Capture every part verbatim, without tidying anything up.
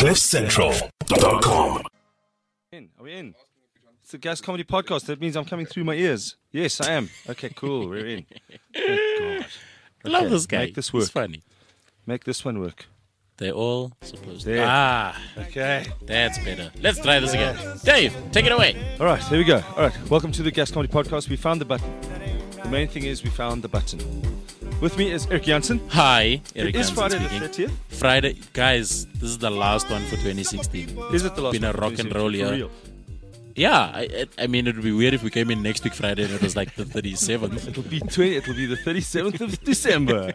cliff central dot com. In. Are we in? It's the Gas Comedy Podcast. That means I'm coming through my ears. Yes, I am. Okay, cool. We're in. Thank God. I love Okay, this guy. Make this work. It's funny. Make this one work. They're all supposed There. to. Ah, Okay. that's better. Let's try this again. Dave, take it away. All right, here we go. All right, welcome to the Gas Comedy Podcast. We found the button. The main thing is we found the button. With me is Eric Janssen. Hi, Eric It is Janssen Friday the speaking. thirtieth. Friday, guys, this is the last one for twenty sixteen. Is it the last been a one? rock and roll For year. real? Yeah, I, I I mean, it would be weird if we came in next week Friday and it was like the thirty-seventh. It'll be twenty. It'll be the thirty-seventh of December.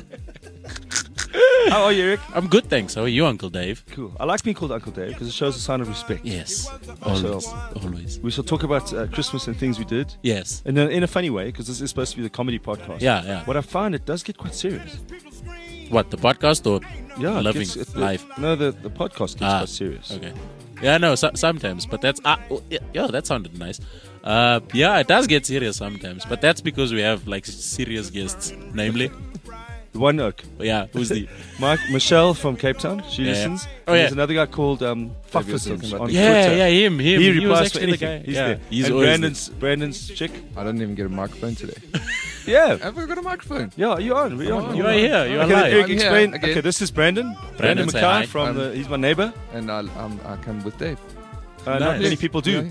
How are you, Eric? I'm good, thanks. How are you, Uncle Dave? Cool. I like being called Uncle Dave because it shows a sign of respect. Yes, Also- always, always. We shall talk about uh, Christmas and things we did. Yes. In a, in a funny way, because this is supposed to be the comedy podcast. Yeah, yeah. What I find, it does get quite serious. What, the podcast or Yeah, it living gets- it- life? No, the, the podcast gets Ah, quite serious. Okay. Yeah, no, so, sometimes, but that's ah, oh, yeah, yeah, that sounded nice. Uh, yeah, it does get serious sometimes, but that's because we have like serious guests, namely, The One Oak. yeah, who's the Mike, Michelle from Cape Town, she Yeah, yeah. listens. Oh, And yeah. There's another guy called um, Maybe you're Fuffisms talking about on the- yeah, Twitter. yeah, him, him. He was replies to actually the anything. guy. He's yeah, there. he's and always Brandon's, Brandon's chick. I don't even get a microphone today. Yeah. Have we got a microphone? Yeah, you're on. We're on. You are here. You are Okay, then live. Eric, I'm here explain. again. Okay, this is Brandon. Brandon say McKay hi. from Um, the. He's my neighbor. And I, um, I come with Dave. Uh, Not Nice. many people do.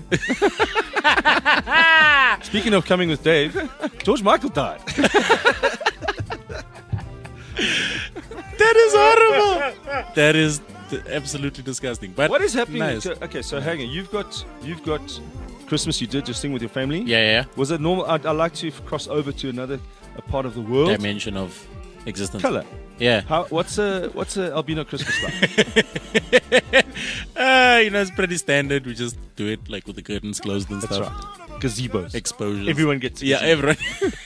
Yeah. Speaking of coming with Dave, George Michael died. That is horrible. That is th- absolutely disgusting. But What is happening? Nice. So- okay, so hang on. You've got you've got Christmas. You did your thing with your family. Yeah, yeah, Was it normal? I'd, I'd like to f- cross over to another a part of the world. yeah. Dimension of existence. Color. Yeah. How? What's a what's a albino Christmas like? Uh, you know, it's pretty standard. We just do it like with the curtains closed and That's stuff. right. Gazebos. Exposures. Everyone gets. Yeah, everyone.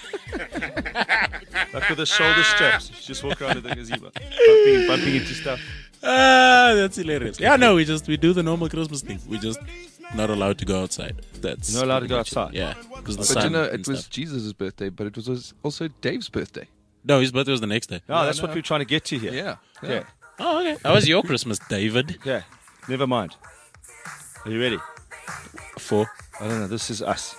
Like with the shoulder straps. You just walk around with a gazebo, bumping, bumping into stuff. Ah, that's hilarious. Yeah, no, we just we do the normal Christmas thing. We just not allowed to go outside. That's You're not allowed to pretty go much it. outside? Yeah, because the But sun you know, and it was stuff. Jesus' birthday, but it was also Dave's birthday. No, his birthday was the next day. Oh, that's no. what we're trying to get to here. Yeah. Okay. Oh, okay. How was your Christmas, David? Okay. Never mind. Are you ready? Four. I don't know. This is us.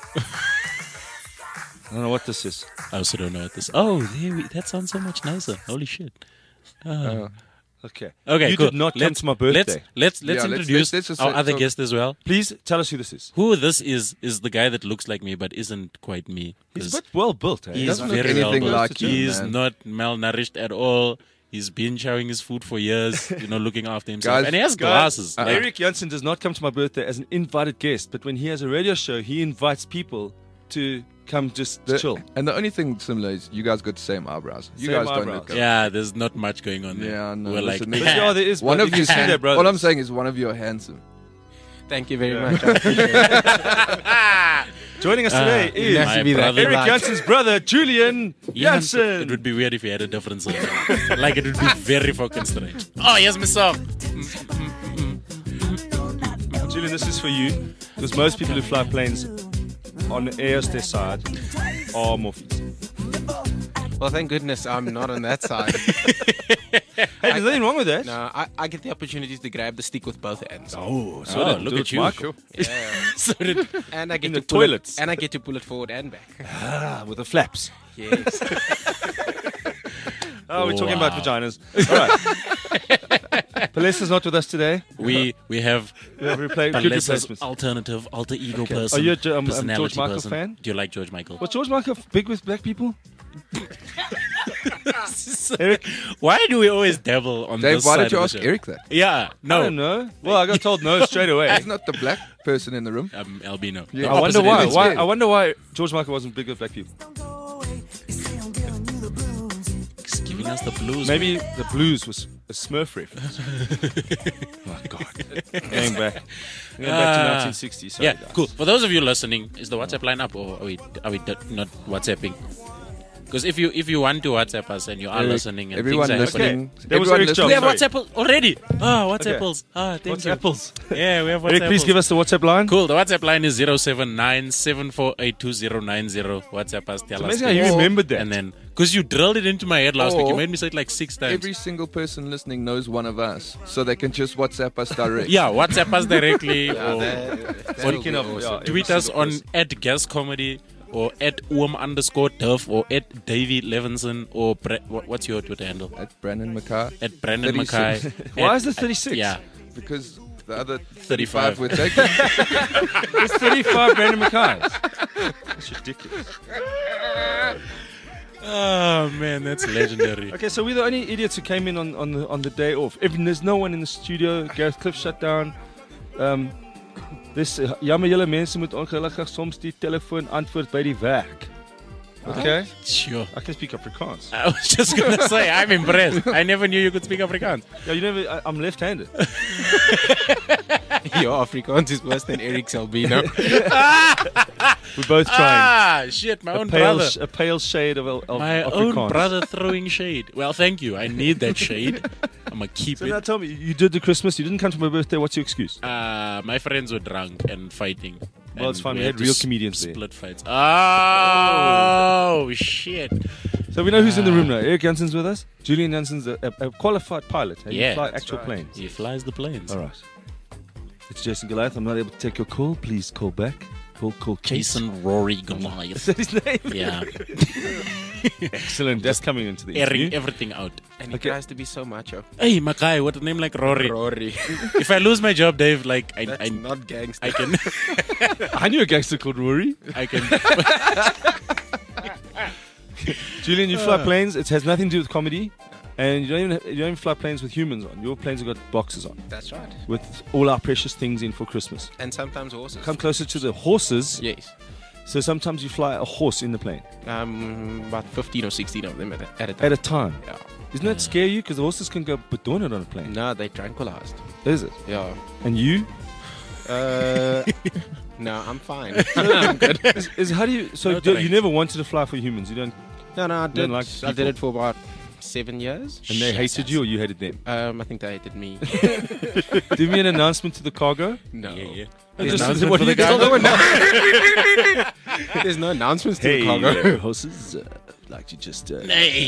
I don't know what this is. I also don't know what this. Oh, there we, that sounds so much nicer. Holy shit. Uh, Okay. Okay, You cool. did not come let's, to my birthday. Let's let's, let's Yeah, let's- introduce let's- let's just our say- other so- guest as well. Please tell us who this is. Who this is is the guy that looks like me but isn't quite me. He's 'cause a bit well built. Eh? He's doesn't look very anything well built. like you, He's man. not malnourished at all. He's been showering his food for years, you know, looking after himself. Guys, and he has Guys, glasses. uh, like- Eric Janssen does not come to my birthday as an invited guest, but when he has a radio show, he invites people to come just the- chill. And the only thing similar is you guys got the same eyebrows. You Same guys don't eyebrows. look good. yeah, there's not much going on there. Yeah, no, We're listen, like, But But yeah, there is. One but of you you, can see their brothers. all I'm saying is one of you are handsome. Thank you very Yeah. much. I appreciate it. Joining us today Ah, is nice to be there. brother. Eric Right. Janssen's brother, Julian Yeah, Janssen. it would be weird if he had a different song. Like, it would be very fucking strange. Oh, here's my song. Julian, this is for you, because most people who fly planes on the air hostess side are Morphees. Well, thank goodness I'm not on that side. Hey, there's nothing wrong with that. No, I, I get the opportunities to grab the stick with both hands. Oh, so Oh, did- look do at it, you. Michael. Yeah. So did, And I get In to the pull toilets. It, and I get to pull it forward and back. Ah, with the flaps. Yes. Oh, we're talking Wow. about vaginas. All right. Palesa's not with us today. we we have We have repla- good Alessa's replacements. alternative alter ego Okay. person. Are you a Jo- um, um, George personality Michael person. fan? Do you like George Michael? Was George Michael big with black people? Eric? Why do we always dabble on Dave, this why side did you of ask the show? Eric that? Yeah, I no. don't know. Well, I got told no straight away. He's not the black person in the room. I'm albino. Yeah. The I wonder opposite why. end. is Why? weird. I wonder why George Michael wasn't big with black people. He's giving us the blues. Maybe the blues was a Smurf reference. Oh God! Going back, going back to Ah. nineteen sixty. Sorry, Yeah, guys. cool. For those of you listening, is the WhatsApp line up or are we are we d- not WhatsApping? Because if you if you want to WhatsApp us and you are Eric, listening and everyone things are listening, happening, That was everyone Eric's job. we have Sorry. WhatsApp already. Ah, WhatsApp Okay. apples. Ah, thank What's you. apples? Yeah, we have WhatsApp. Eric, please give us the WhatsApp line. Cool. The WhatsApp line is zero seven nine seven four eight two zero nine zero. WhatsApp us. Tell It's us. amazing how you Or- remembered that. And then, because you drilled it into my head last week, you Or made me say it like six times. Every single person listening knows one of us, so they can just WhatsApp us direct. Yeah, WhatsApp us directly or Speaking of, yeah, every tweet us single on person. at Gas Comedy or at Oom underscore Turf or at Davy Levinson or Bre- what, what's your Twitter handle? At Brandon McCar, At Brandon Mackay. thirty-six. Why At- is it thirty-six? Yeah. because the other thirty-five. thirty-five we're taking. It's thirty-five Brandon Mackay's. That's ridiculous. Oh man, that's legendary. Okay, so we're the only idiots who came in on, on the on the day off. Even there's no one in the studio. Gareth Cliff shut down. Um, dis uh, jammer julle mense moet ongelukkig soms die telefoon antwoord by die werk. Okay? Sure. I can speak Afrikaans. I was just gonna say, I'm impressed. I never knew you could speak Afrikaans. Yeah, you never. I, I'm left-handed. Your Afrikaans is worse than Eric's albino. We're both trying. Ah, shit, my a own pale, brother. sh- a pale shade of, of My Afrikaans. own brother throwing shade. Well, thank you. I need that shade. I'm gonna keep So now it. tell me, you did the Christmas. You didn't come to my birthday. What's your excuse? Uh, my friends were drunk and fighting. Well, it's And fine. We had had to real s- comedians there. Split fights. Oh, shit. So we know who's in the room now. Eric Jansen's with us. Julian Jansen's a, a, a qualified pilot. Hey, Yeah, you fly that's actual right. planes. He flies the planes. All right. It's Jason Goliath. I'm not able to take your call. Please call back. Call, call Kate. Jason Rory Is Goliath. that his name? Yeah, Excellent. That's coming into the airing interview. everything out. And he Okay. tries to be so macho. Hey, Mackay, what a name like Rory. Rory. If I lose my job, Dave, like I, That's I, not gangster. I can, I knew a gangster called Rory. I can. Julian, you fly planes. It has nothing to do with comedy. And you don't even you don't even fly planes with humans on. Your planes have got boxes on That's right. with all our precious things in for Christmas. And sometimes horses. Come closer to the horses. Yes. So sometimes you fly a horse in the plane Um, about fifteen or sixteen of them at a, at a time. at a time. Yeah. Doesn't that scare you? Because the horses can go badonut on a plane. No, they tranquilized. Is it? Yeah. And you? Uh, no, I'm fine. I'm good. Is, is how do you? So No do, you thanks. never wanted to fly for humans. You don't, No, no, I did. like I did people. it for about seven years. and they hated you, or you hated them. Um, I think they hated me. Give me an announcement to the cargo. No. Yeah, yeah. Just- Announcement what for do the you tell guy? them? There's no announcements to Hey, the cargo. uh, horses. Uh, I'd like to just. Uh, Nay.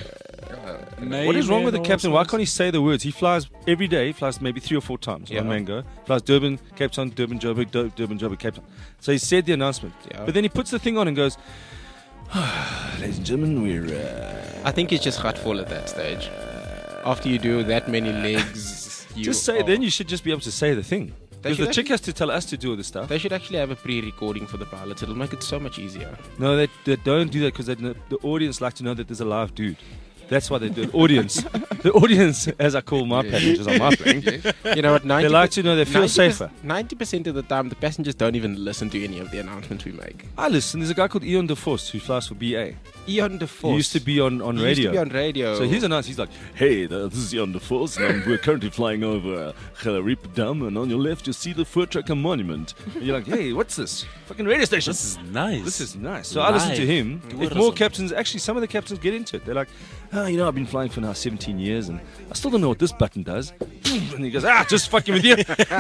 What is wrong with the captain? Why can't he say the words? He flies every day. He flies maybe three or four times Yeah. on Mango. Flies Durban, Cape Town, Durban, Joburg, Dur- Durban, Joburg, Cape Town. So he said the announcement. Yeah. But then he puts the thing on and goes, ladies and gentlemen, we're... Uh, I think he's just hurtful at that stage. After you do that many legs, you just say, are- then you should just be able to say the thing. Because should the chick has to tell us to do all this stuff. They should actually have a pre-recording for the pilots. It'll make it so much easier. No, they, they don't do that because the audience like to know that there's a live dude. That's why they do it. Audience. The audience, as I call my passengers on my plane, You know what? they ninety like to know they feel safer. Ninety percent of the time, the passengers don't even listen to any of the announcements we make. I listen. There's a guy called Ian DeForst who flies for B A. Ian DeForce. He used to be on, on He radio. Used to be on radio. So he's announced, he's like, hey, the, this is Ian DeForst, and I'm- we're currently flying over uh, Gelariep Dam, and on your left you'll see the Voortrekker Monument. And you're like, hey, what's this? Fucking radio station. This is nice. This is nice. So I listen to Live him. If tourism. more captains, actually some of the captains get into it. They're like, oh, you know, I've been flying for now seventeen years, and I still don't know what this button does. And he goes, ah, just fucking with you.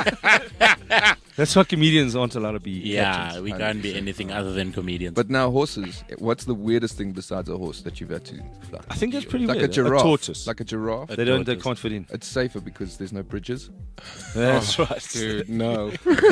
That's why comedians aren't allowed to be Yeah, captains. we can't be anything other than comedians. But now horses. What's the weirdest thing besides a horse that you've had to fly? I think that's pretty like weird. a giraffe. tortoise. Like a giraffe. they don't. They tortoise. can't fit in. It's safer because there's no bridges. That's right. Dude, no.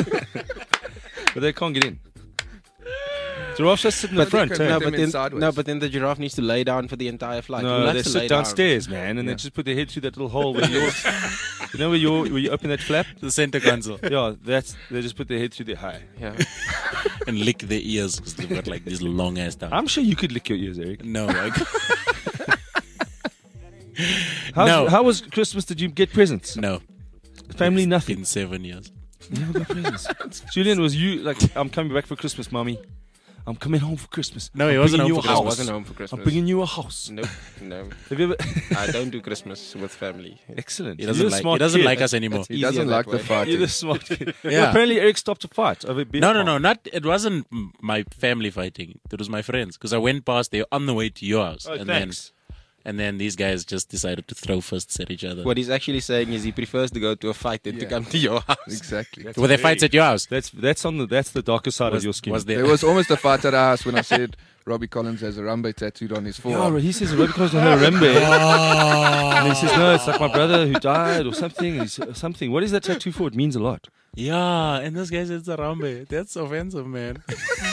But they can't get in. Giraffes just sit in the But front. they eh? no, them but in then, sideways. no, but then the giraffe needs to lay down for the entire flight. Who No, likes they to sit lay down? downstairs, man, and they Yeah. just put their head through that little hole where you, you know, where you where you open that flap. the center console Yeah, that's they just put their head through there. Hi. Yeah. and lick their ears because they've got like these long ass tongues. I'm sure you could lick your ears, Eric. No, like, How's, No. How was Christmas? Did you get presents? no. Family, It's nothing. been seven years. You never got presents. Julian, was you like? I'm coming back for Christmas, mommy. I'm coming home for Christmas. No, he I'm wasn't bringing home you for a I Christmas. house. wasn't home for Christmas. I'm bringing you a house. Nope, no. Have you ever? I don't do Christmas with family. Excellent. He You're doesn't a like. He smart doesn't kid. like us anymore. He Easier doesn't that like the way. fight. You're the smart kid. Yeah. Well, apparently, Eric stopped a fight over beer. No, no, pong. no, not. It wasn't m- my family fighting. It was my friends because I went past. They were on the way to your house, Oh, and thanks. then and then these guys just decided to throw fists at each other. What he's actually saying is he prefers to go to a fight than to Yeah. come to your house. Exactly. That's Were there very- fights at your house? That's that's on the that's the darker side Was, of your skin. was there? There was almost a fight at our house when I said Robbie Collins has a Rambe tattooed on his Yeah, forearm. he says Robbie Collins don't have a Rembe. And he says, no, it's like my brother who died or something. He's, uh, something. What is that tattoo for? It means a lot. Yeah, and this guy said it's a Rambe. That's offensive, man.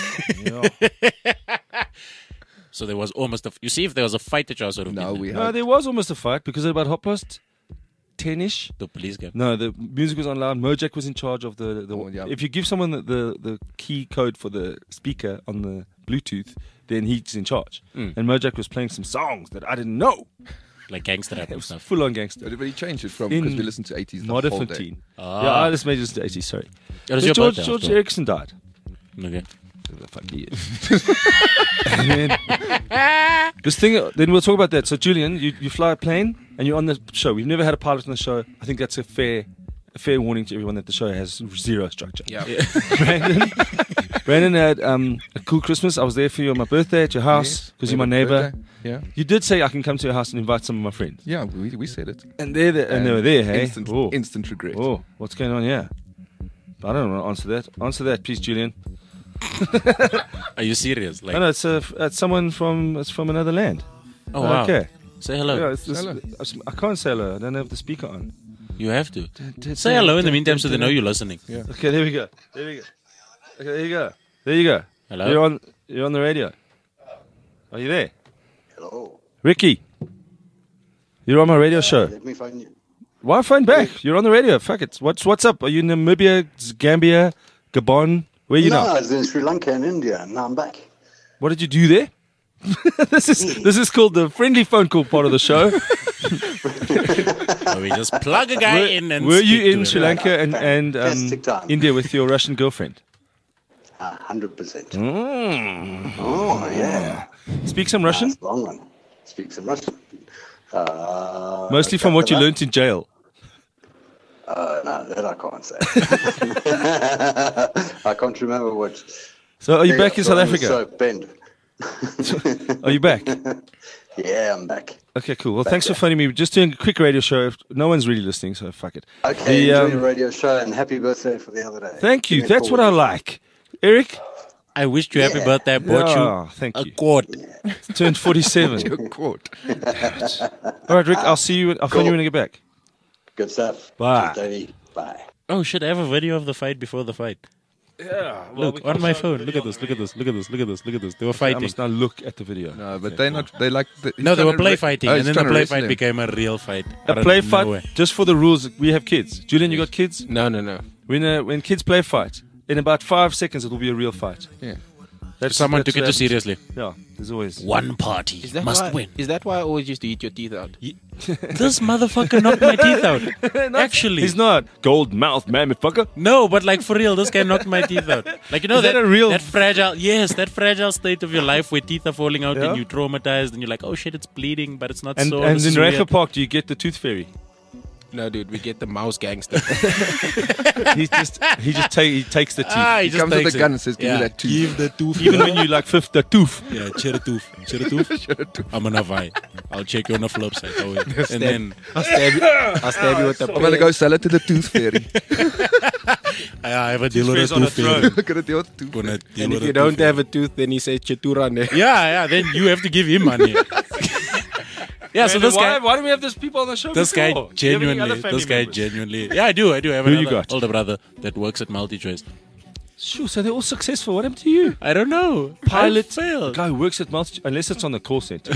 So there was almost a. You see, if there was a fight at your house, would have No, been we No, had. there was almost a fight because at about half past ten-ish. the police came. No, the music was on loud. Mojack was in charge of the. the Oh, yeah. If you give someone the, the, the key code for the speaker on the Bluetooth, then he's in charge. Mm. And Mojack was playing some songs that I didn't know. Like gangster rap It and was stuff. full on gangster. But he changed it from In because we listened to eighties the Modern whole day. fifteen. Ah. Yeah, I just made it to eighties, sorry. It was But your George, birthday George after all. Erickson died. Okay. The fuck he is. And then, this thing, then we'll talk about that. So, Julian, you, you fly a plane and you're on the show. We've never had a pilot on the show. I think that's a fair a fair warning to everyone that the show has zero structure. Yeah. Brandon, Brandon had um, a cool Christmas. I was there for you on my birthday at your house because Yes, you're my we neighbor. had a birthday. Yeah. You did say I can come to your house and invite some of my friends. Yeah, we, we said it. And they're there, and they were there, hey? Instant, Oh. instant regret. Oh, what's going on here? I don't want to answer that. Answer that, please, Julian. Are you serious? Like, No, no, it's, uh, it's someone from it's from another land. oh wow. Okay. Say hello. Yeah, it's just, Hello. I can't say hello. I don't have the speaker on. You have to. Say hello in the meantime so they know you're listening. Yeah. Okay, there we go. There we go. Okay, there you go. There you go. Hello? You're on. You're on the radio. Are you there, Hello. Ricky? You're on my radio show. Let me find you. Why phone back? You're on the radio. Fuck it. What's What's up? Are you in Namibia, Gambia, Gabon? Where are you no, now? I was in Sri Lanka and India, and now I'm back. What did you do there? this is this is called the friendly phone call part of the show. Where we just plug a guy were in and were speak you to in him. Sri Lanka and and um, Fantastic time. India with your Russian girlfriend? A hundred percent. Mm. Oh yeah. Speak some Russian, That's a long one. Speak some Russian. Uh, mostly from what you Kakala. learnt in jail. Uh, no, that I can't say. I can't remember what. So are you Yeah, back in so South I'm Africa? So bend. Are you back? Yeah, I'm back. Okay, cool. Well, thanks for phoning me. We're just doing a quick radio show. No one's really listening, so fuck it. Okay, The, enjoy um, your radio show and happy birthday for the other day. Thank you. Give me a That's call. what I like. Eric? I wished you happy Yeah. birthday. I bought Yeah, you thank a you. quart. Turned forty-seven. You're caught. All right, Rick, I'll see you. I'll phone you when I get back. Good stuff. Bye. Cheers, Davey. Bye. Oh shit! I have a video of the fight before the fight. Yeah. Look on my phone. Look at this. Look at this. Look at this. Look at this. Look at this. They were I fighting. must now look at the video. No, but they're not. They like. The, he's No, they trying were to play re- fighting, Oh, and he's then the trying to play wrestle fight him. became a real fight. A out of play fight, nowhere. just for the rules, we have kids. Julian, you got kids? No, no, no. When uh, when kids play fight, in about five seconds it will be a real fight. Yeah. That's, Someone that's took it what too happens. seriously. Yeah, there's always. One party Is that must why, win. Is that why I always used to eat your teeth out? This motherfucker knocked my teeth out. Actually, He's not gold mouth, man, fucker. No, but like for real, this guy knocked my teeth out. Like you know Is that that, a real- that fragile, yes, that fragile state of your life where teeth are falling out Yeah. and you're traumatized and you're like, oh shit, it's bleeding, but it's not And so. and this in is Recha weird. Park, do you get the tooth fairy? No, dude, we get the mouse gangster. He's just he just take he takes the teeth. Ah, he He just comes with takes a gun it. and says, "Give Yeah. me that tooth." Give the tooth. Even when you like fifth the tooth. yeah, cheer tooth, cheer tooth. I'm gonna vie. I'll check you on the flip side. Oh, wait. And then I'll stab you, I'll stab you with the I'm gonna go sell it to the tooth fairy. I, I have a deal with a fairy's on a tooth fairy. throne. Look at the deal with the tooth Gonna fairy. deal And with if a you don't tooth have a tooth, then he says Cheturane. fairy. yeah, yeah, then you have to give him money. Yeah, so Man, this why, guy, why do we have those people on the show? this guy before? Do you have any genuinely, other family this guy members? genuinely. Yeah, I do, I do. I have Who you another got? older brother that works at MultiChoice. Sure, so they're all successful. What happened to you? I don't know. Pilot I failed. guy who works at multi unless it's on the call center.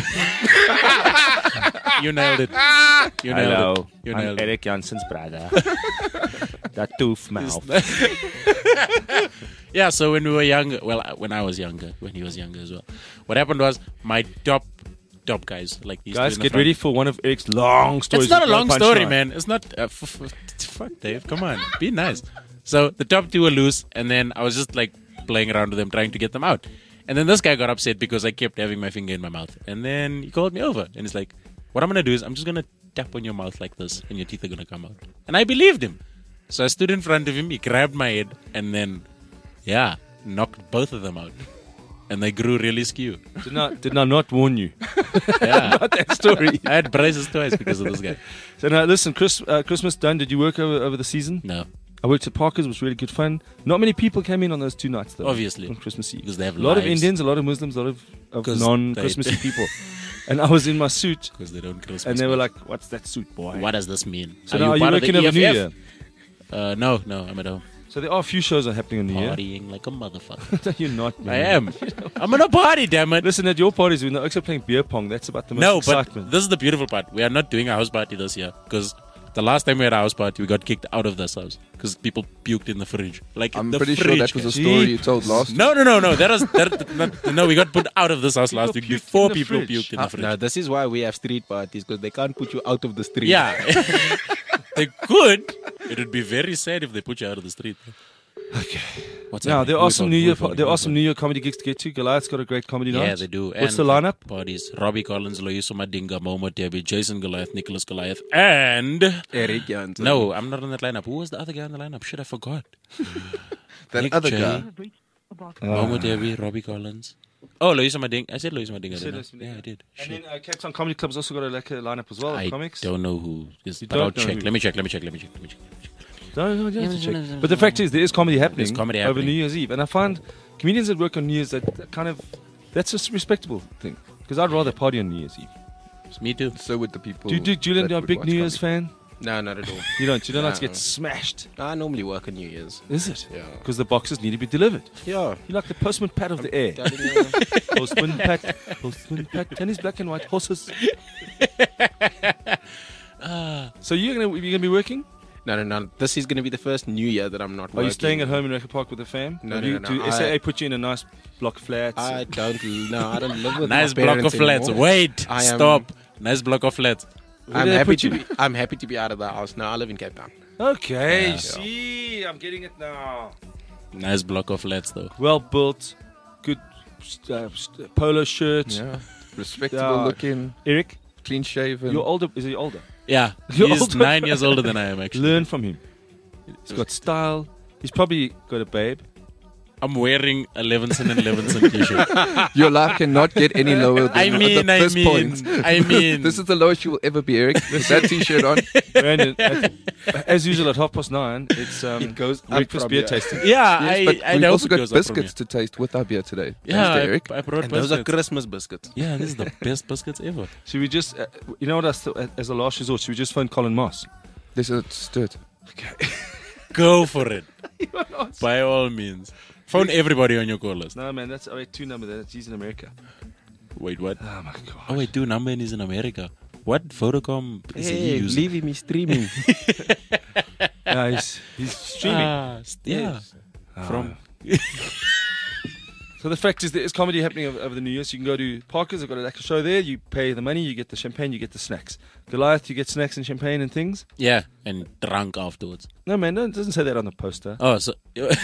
You nailed it. You nailed it. You nailed it. Eric Jansen's brother. That tooth mouth. Yeah, so when we were younger, well, uh, when I was younger, when he was younger as well, what happened was my top, top guys, like these Guys, two in the get front- ready for one of Eric's long stories. It's not a with no long story, punchline. man. It's not. Uh, f- f- fuck, Dave. Come on, be nice. So the top two were loose, and then I was just like playing around with them, trying to get them out. And then this guy got upset because I kept having my finger in my mouth. And then he called me over and he's like, what I'm going to do is I'm just going to tap on your mouth like this and your teeth are going to come out. And I believed him. So I stood in front of him, he grabbed my head and then, yeah, knocked both of them out. And they grew really skew. Did not did I not warn you? Yeah. About that story. I had braces twice because of this guy. So now listen, Chris, uh, Christmas done. Did you work over, over the season? No, I worked at Parker's. It was really good fun. Not many people came in on those two nights though. Obviously. On Christmas Eve. because they have A lot of lives, Indians, a lot of Muslims, a lot of, of 'Cause non-Christmassy they- people. And I was in my suit, because they don't Christmas. and they were much. like, "What's that suit, boy?" what does this mean? So now are you part of working the over New E F F? Year? Uh, no, no, I'm at home. So there are a few shows are happening on New Year. Partying like a motherfucker. No, you're not. I Man. am. I'm in a party, damn it. Listen, at your parties, we're not actually playing beer pong. That's about the most No, excitement. but this is the beautiful part. We are not doing a house party this year because the last time we had a house party, we got kicked out of this house because people puked in the fridge. Like I'm the pretty fridge, sure that was a guys. story you told last. No, no, no, no. That was that, not, no. We got put out of this house last week puked in before the people fridge. puked in Uh, the fridge. no, this is why we have street parties because they can't put you out of the street. Yeah, they could. It would be very sad if they put you out of the street. Okay. What's now happening? there Who are we some got? New Who we Year got? there Who are we some got? New Year comedy gigs to get to. Goliath's got a great comedy night. Yeah, they do. What's And the lineup? Parties. Robbie Collins, Loyiso Madinga, Momo Tebi, Jason Goliath, Nicholas Goliath, and Eric Jansen. no, I'm not on that lineup. Who was the other guy on the lineup? Shit, I forgot. That Nick other J, guy. Momo Tebi, Robbie Collins. Oh, Loyiso Madinga. I said Loyiso Madinga. said didn't I? Loyiso Madinga. Yeah, I did. And Shit. then uh, Cape Town Comedy Club's also got a like a lineup as well. I of comics. don't know who is, You but I'll don't know check. who. Let me check. Let me check. Let me check. Let me check. Let me check. No, no, you don't have to check. But the fact is, there is comedy happening, There's comedy over happening. New Year's Eve, and I find comedians that work on New Year's that, that kind of that's a respectable thing. Because I'd rather party on New Year's Eve. Me too. So would the people. Do you, do Julian, that you're a would big watch New Year's comedy. fan? No, not at all. You don't. You don't like to No. get smashed. I normally work on New Year's. Is it? Yeah. Because the boxes need to be delivered. Yeah. You like the postman pat of the air. Telling you. Postman pat, postman pat, tennis black and white horses. So you're gonna you're gonna be working? No, no, no. This is going to be the first New Year that I'm not Are working. you staying at home in Recker Park with the fam? No, Or no, do you, no, do no. S A A I- put you in a nice block of flats? I don't. No, I don't live with Nice my block of parents flats. anymore. Wait. I am- Stop. Nice block of flats. Where I'm do they happy put to you? be. I'm happy to be out of the house. No, I live in Cape Town. Okay, Yeah. see, I'm getting it now. Nice block of flats though. Well built, good uh, polo shirt. Yeah. Respectable Yeah. looking, Eric, clean shaven. you're older. Is he older? Yeah. You're He's older. nine years older than I am actually. Learn from him. He's got style. He's probably got a babe. I'm wearing a Levinson and Levinson t-shirt. Your life cannot get any lower than I mean, at I this mean, point. I mean. This is the lowest you will ever be, Eric. With that t-shirt on. Brandon, at, as usual at half past nine, it's um, It goes up breakfast from beer here. tasting. yeah, Yes, I, but I we've know also it got goes up from biscuits to taste with our beer today. here. Yeah, Thanks to Eric. I, I brought And those are biscuits. Christmas biscuits. Yeah, this is the best biscuits ever. Should we just, uh, you know what, I st- as a last resort, should we just phone Colin Moss? This is stirred. Go for it. By all means. Phone everybody on your call list. No, man, that's oh wait, two number. That's he's in America. Wait, what? Oh my god. Oh, wait, dude, number is in America. What Vodacom is he Hey, using? leave him streaming. Yeah, he's he's streaming. Ah, st- yeah. From So the fact is, there is comedy happening over, over the New Year. So you can go to Parker's. I've got a like a show there. You pay the money, you get the champagne, you get the snacks. Goliath, you get snacks and champagne and things. yeah, and drunk afterwards. No, man, no, it doesn't say that on the poster. Oh, so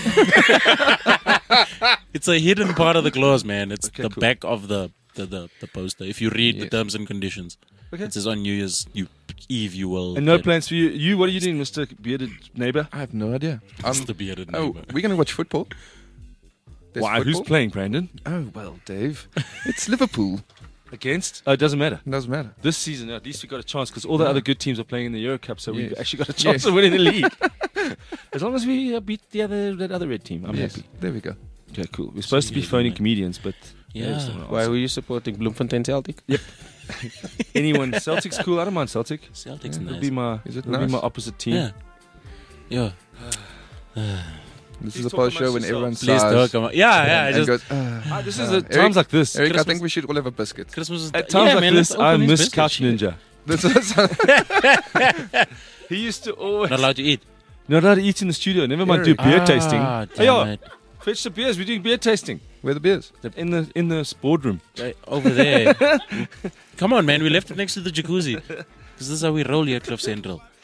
it's a hidden part of the clause, man. It's Okay, the cool. back of the the, the, the poster. If you read the Yes. terms and conditions, Okay. it says on New Year's you, Eve you will. And no get- plans for you. You, what are you doing, Mister Bearded Neighbor? I have no idea. Um, It's the bearded oh, neighbor. we're going to watch football. There's Why? Who's football. playing, Brandon? Oh, well, Dave. It's Liverpool. Against? Oh, it doesn't matter. It doesn't matter. This season, at least we got a chance because all the other good teams are playing in the Euro Cup, so we've Yes. actually got a chance Yes. of winning the league. As long as we uh, beat the other that other red team, I'm Yes, happy. there we go. Okay, cool. We're supposed to be you're phoning doing it. comedians, but Yeah. there's someone else. Why were you supporting Bloemfontein Celtic? Anyone Celtic's cool. I don't mind Celtic. Celtics It'll nice. be my Is it it'll be nice? my opposite team. Yeah. Yeah. This Please is a talk post show amongst when everyone yourselves. Please sighs talk about. Yeah, yeah. I and just goes, ah. Ah, this is Uh, the Eric- times like this. Eric, I Christmas- think we should all have a biscuit. Christmas is At times yeah, like man, this, let's I open his miss biscuit Couch shit. Ninja. This is He used to always Not allowed to eat. not allowed to eat in the studio. Never mind do Eric. beer Ah, tasting. damn Hey, yo, it. fetch the beers. We're doing beer tasting where the beers. in the in the boardroom. Right over there. Come on, man. We left it next to the jacuzzi. Because this is how we roll here at Cliff Central.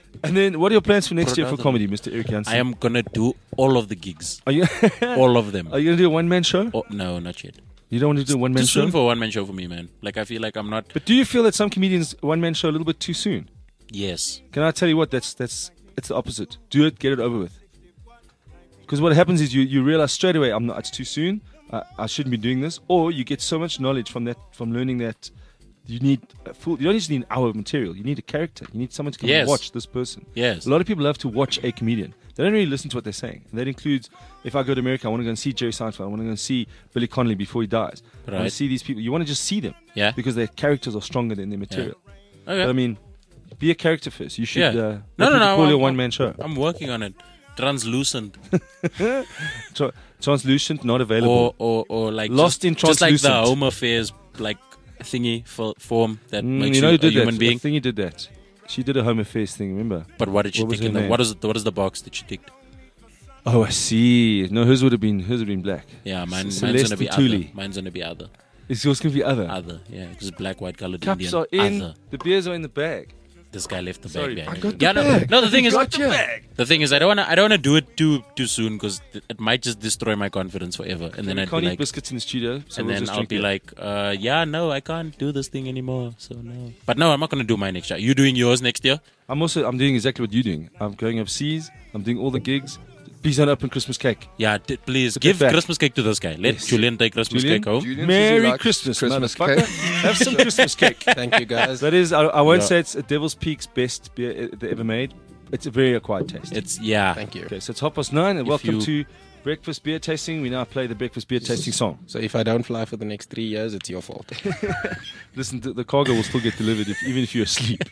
And then, what are your plans for next year for Production. comedy, Mister Eric Jansen? I am gonna do all of the gigs, Are you? all of them. Are you gonna do a one man show? Oh, no, not yet. You don't want to do a one man Too show? soon for a one man show for me, man. Like I feel like I'm not. But do you feel that some comedians one man show a little bit too soon? Yes. Can I tell you what? That's that's it's the opposite. Do it, get it over with. Because what happens is you, you realize straight away, I'm not. It's too soon. I, I shouldn't be doing this. Or you get so much knowledge from that, from learning that you need a full. You don't just need an hour of material. You need a character. You need someone to come Yes. and watch this person. Yes. A lot of people love to watch a comedian. They don't really listen to what they're saying. And that includes, if I go to America, I want to go and see Jerry Seinfeld. I want to go and see Billy Connolly before he dies. I want Right. to see these people. You want to just see them. Yeah. Because their characters are stronger than their material. Okay. But I mean, be a character first. You should Yeah. uh, No, let no, people no, call I'm- you a one-man show. I'm working on it. Translucent. Tra- translucent, not available. or, or, or like Lost just, in just like the translucent. Home Affairs like thingy for, form that Mm, makes you you, know who a did human that? being. I think he did that. She did a home affairs thing, remember? But what did she What was tick in her the, name? what is it, what is the box that she ticked? Oh, I see. No, hers would have been hers would have been black. Yeah, mine, mine's Celeste gonna be Ntuli. other. Mine's gonna be other. Is yours gonna be other? Other, yeah, because black, white, colored Cups Indian. are in. Other. The beers are in the bag. This guy left the Sorry, bag I behind. got him. the yeah, no, bag. no. The thing is, Gotcha. the thing is, I don't wanna, I don't wanna do it too, too soon because it might just destroy my confidence forever. And then we I'd can't be eat like, biscuits in the studio, so and we'll then just I'll drink be beer. like, uh, yeah, no, I can't do this thing anymore. So no. But no, I'm not gonna do mine next year. You doing yours next year? I'm also I'm doing exactly what you're doing. I'm going overseas. I'm doing all the gigs. Please don't open Christmas cake. Yeah, d- please Put give it back. Christmas cake to this guy. Let Yes. Julian take Christmas Julian? cake home. Julian says he Merry likes Christmas, Christmas motherfucker. cake. Have some Christmas cake. Thank you, guys. That is, I, I won't Yeah. say it's a Devil's Peak's best beer uh, they ever made. It's a very acquired taste. It's yeah. Thank you. Okay, so it's half past nine, and If welcome you- to Breakfast Beer Tasting. We now play the Breakfast Beer Tasting song. So if I don't fly for the next three years, it's your fault. Listen, the, the cargo will still get delivered if, even if you're asleep.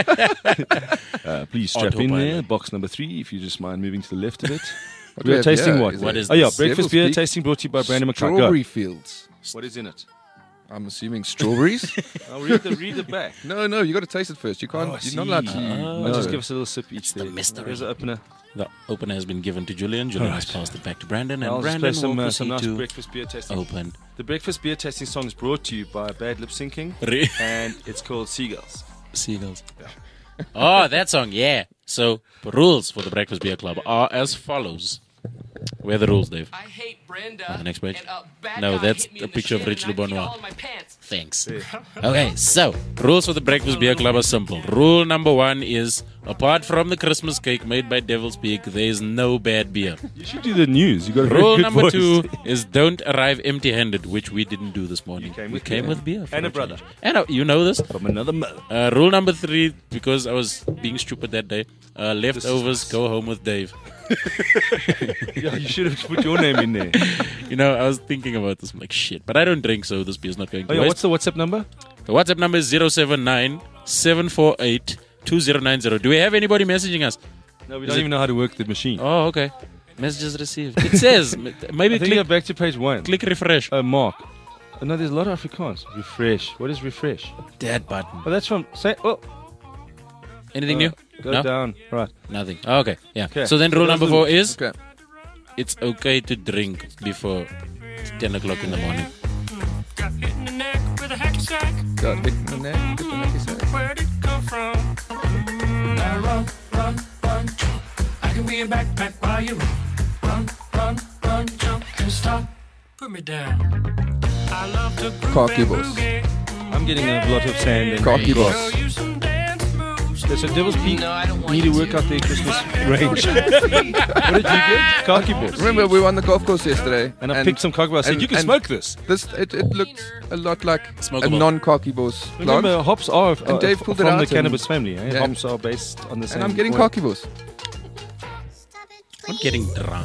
uh, please strap in Autopilot. there. Box number three, if you just mind moving to the left of it. What do We we are have tasting here? what? Is What it is Oh yeah, this? Breakfast Devil's Beer Peak? Tasting brought to you by Brandon McCullough. Strawberry fields. What is in it? I'm assuming strawberries. I'll read the read the back. no, no, you got to taste it first. You can't. Oh, I you're not allowed see. to. Oh. I'll just no. give us a little sip each the there. mystery. Here's the opener. The opener has been given to Julian. Julian has Alright. passed it back to Brandon, and I'll just Brandon play some, will uh, some proceed nice to breakfast beer tasting. open. The breakfast beer tasting song is brought to you by Bad Lip Syncing, Re- and it's called Seagulls. Seagulls. Oh, that song, yeah. So, the rules for the Breakfast Beer Club are as follows. Where are the rules, Dave? I hate Brenda. On the next page? and a bad No, guy that's hit me a in the picture of shin Rich and I peed Lebonois. all in my pants. Thanks. Okay, so rules for the Breakfast Beer Club are simple. Rule number one is apart from the Christmas cake made by Devil's Peak, there is no bad beer. You should do the news. You got a very Rule good number voice. two is don't arrive empty-handed, which we didn't do this morning. You came we with came beer. with beer for And a change. brother. And a, you know this. From another mother. Uh, rule number three, because I was being stupid that day, uh, leftovers go home with Dave. Yeah, you should have put your name in there. You know, I was thinking about this. I'm like, shit. But I don't drink, so this beer's not going to Oh yeah, waste. what's the WhatsApp number? The WhatsApp number is zero seven nine seven four eight two zero nine zero. Do we have anybody messaging us? No, we Is don't it- even know how to work the machine. Oh, okay. Messages received. It says. m- Maybe I think click, you're back to page one. click refresh. Uh, Mark. Oh, no, there's a lot of Afrikaans. Refresh. What is refresh? That button. Oh, that's from. Say, oh, Anything uh, new? Go No? down. Right. Nothing. Oh, okay. Yeah. Okay. So then So rule those number are four the- is Okay. it's okay to drink before ten o'clock in the morning. Got hit in the neck with a hacky sack. Got hit in the neck with the hacky sack. Where'd it come from? Now run, run, run. I can be a backpack while you run. Run, run, run, jump and stop. Put me down. I love to groove Khaki and boss. boogie. I'm getting a lot of sand. And Cocky Show boss. you some dance moves. Okay, so Devil's Peak No, I don't want need you to work to. out their Christmas range. What did you get? Khaki balls. Remember, we were on the golf course yesterday, And I picked some khaki balls. I said, and- you can and smoke this. This it, it looked a lot like a Smokable. non-khaki boss plant, Remember, hops are uh, Dave f- pulled it from out the and- cannabis family. Eh? Yeah. Hops are based on the same. and I'm getting point. khaki boss. I'm getting drunk.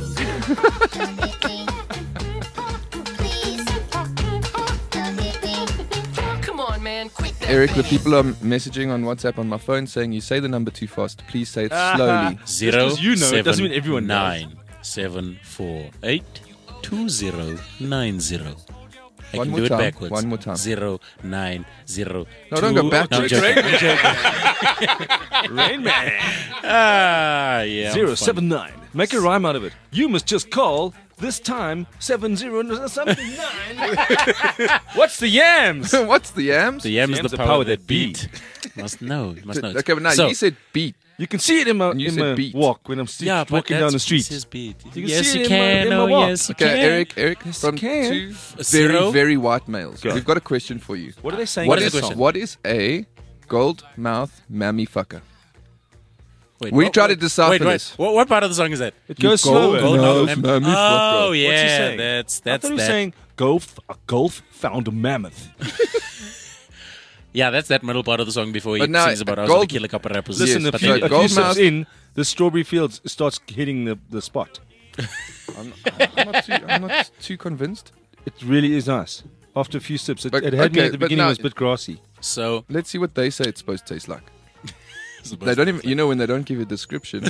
Come on, man, quit that. Eric, the thing. people are messaging on WhatsApp on my phone saying you say the number too fast. Please say it slowly. Zero. 'cause you know, it doesn't seven, mean everyone knows. Nine seven four eight two zero nine zero. I One can more do it time, backwards. one more time. Zero nine zero. No, don't go two- backwards. No, I'm joking. Rain Man. Ah, yeah. I'm Zero fun. seven nine. Make a rhyme out of it. You must just call this time seven zero something nine. What's the yams? What's the yams? The yam is Yam's the power, that beat. Must know. You must know. Okay, but now so, you said beat. You can see it in my And you in said my beat. walk when I'm st- Yeah, but walking down the that's street. his beat. You can yes, see you it in my- can. in my oh, walk. yes, you Okay, can. Eric, Eric, Yes, from you can. two Zero? very, very white males. Go. We've got a question for you. What are they saying? What in is that the song? question? What is a gold mouth mammy fucker? Wait, We what- try to what- decipher wait, wait. this. What, what part of the song is that? It goes gold slower. Gold Mouth Mouth mammy Oh, fucker. What's he yeah, saying? that's I that's thought he was that. saying golf. A golf found a mammoth. Yeah, that's that middle part of the song before he But now, sings about I was Gold- going to kill a couple rappers. Listen, Yes, a but few, so a few Gold steps Mouth- in, the strawberry fields starts hitting the, the spot. I'm, I'm, not too, I'm not too convinced. It really is nice. After a few sips, it, But- it had me okay, at the but beginning. now- It was a bit grassy. So Let's see what they say it's supposed to taste like. They don't even, you know, when they don't give you a description.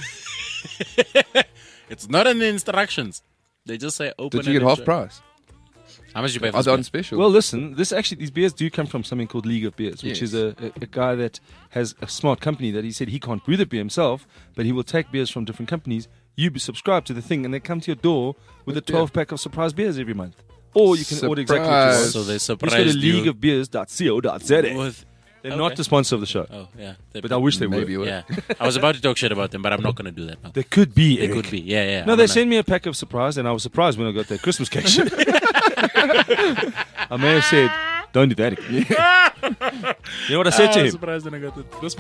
it's not in the instructions. They just say open. Did you get and half enjoy. price? How much did you pay for Are this they on beer? special? Well, listen, this actually these beers do come from something called League of Beers, which Yes. is a, a, a guy that has a smart company that he said he can't brew the beer himself, but he will take beers from different companies. You be subscribe to the thing, and they come to your door with a With beer. twelve pack of surprise beers every month. Or you can order exactly what you Surprise. want. So they Just go to surprised you league of beers dot co dot z a. with. They're Okay. not the sponsor of the show, Oh yeah, They- but I wish they Maybe were. you Yeah, I was about to talk shit about them, but I'm not going to do that now. They could be. They Eric. could be. Yeah, yeah. No, I'm they gonna- sent me a pack of surprise, and I was surprised when I got their Christmas cake. shit. I may have said, "Don't do that again." You know what I said to I was him? surprised when I got the Christmas.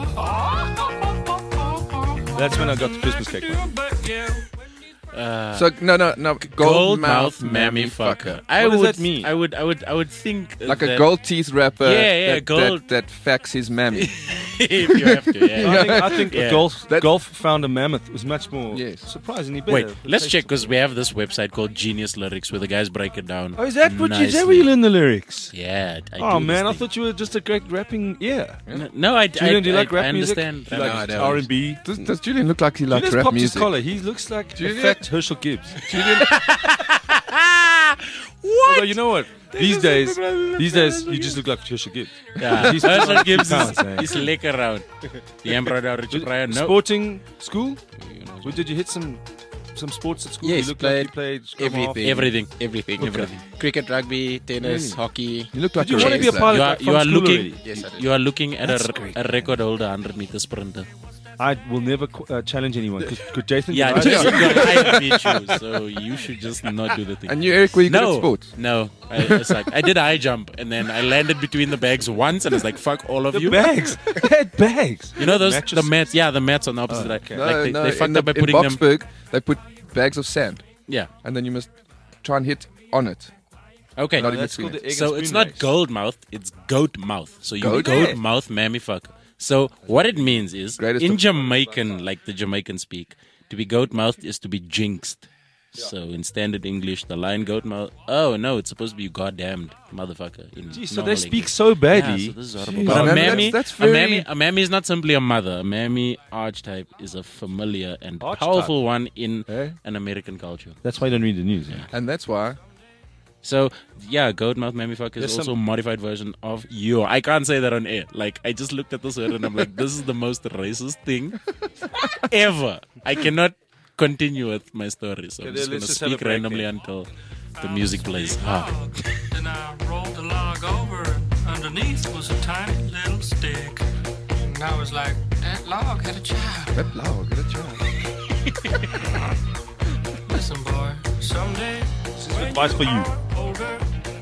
That's when I got the Christmas cake. man. Uh, so, no, no, no. Gold, gold mouth mouth mammy mammy fucker. fucker. I What does would, that mean? I would, I would, I would think Like a that gold teeth rapper Yeah, yeah, that, gold- that, that fucks his mammy. if you have to. Yeah. I think, I think Yeah. a golf That- golf found a mammoth was much more Yes. surprisingly better. Wait, let's check because we have this website called Genius Lyrics where the guys break it down. Oh, is that what you nicely. did? Where you learn the lyrics? Yeah. I Oh do man, I this thing. thought you were just a great rapping ear. No, no, I, Julian, I, do you like I, rap I music? understand. Do you like No, I don't. R and B? Does, does Julian look like he likes Julian's rap popped his music? collar. He looks like Julian? a fat Herschel Gibbs. Julian, Although you know what? These days, these days, you just look like Herschel Gibbs. Yeah, He's Herschel fifty Gibbs pounds, is, man. is lick around. The Emperor Richard Pryor, no. Sporting school? Where did you hit some some sports at school? Yes, you look played like you played scrum half. everything. Everything. Everything, Okay. everything. Cricket, rugby, tennis, Really? hockey. you look like Did you a want to be a wrestler. pilot You are, like, you from are school looking. already? Yes, I did. You are looking at That's a, great. a record holder, one hundred meter sprinter. I will never qu- uh, challenge anyone. Could, could Jason? Yeah, Derulo- just I beat you, so you should just not do the thing. And you, Eric, were you good at no, sports? no. I, it's like, I did high jump, and then I landed between the bags once, and it's like, fuck all of The you. bags. They had bags. You know those Mattress? the mats? Yeah, the mats on the opposite Oh, side. okay. No, Like they, no. they in, fucked the, up by in putting them. Boxburg, they put bags of sand, Yeah. and then you must try and hit on it. Okay. Not in That's between called the it. egg So and it's spoon not race. gold mouth, it's goat mouth. So you Goat? goat, Yeah. mouth mammy fuck. So what it means is Greatest in of- Jamaican, like the Jamaicans speak, to be goat mouthed is to be jinxed. So in standard English, the line goat mouth. Oh no, it's supposed to be goddamned motherfucker. In Gee, so normal they speak English. so badly. Yeah, so this is horrible. Jeez. But Oh, a man, mammy, that's- that's a mammy, very- a mammy is not simply a mother. A mammy archetype is a familiar and Archetype? powerful one in Eh? an American culture. That's why you don't read the news. Yeah. And that's why So yeah, goat mouth mammy fuck is There's also some- a modified version of you. I can't say that on air. Like I just looked at this word and I'm like, this is the most racist thing ever. I cannot continue with my story, so I'm Okay, just then gonna let's just have a speak break randomly then. until the music plays. Ah. Then I rolled the log over. Underneath was a tiny little stick. And I was like, that log had a child. that log, get a child. Listen, boy, someday This is advice for you. older,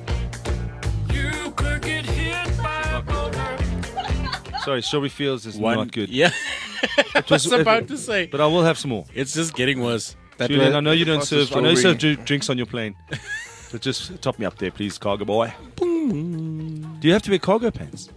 you could get hit by a boulder. Sorry, Strawberry Fields is One, not good. Yeah, I was- was about to say. But I will have some more. It's just getting worse. That Julian, was- I know you don't Pass the serve. I know you serve strawberry. dr- drinks on your plane. But just top me up there, please, cargo boy. Do you have to wear cargo pants?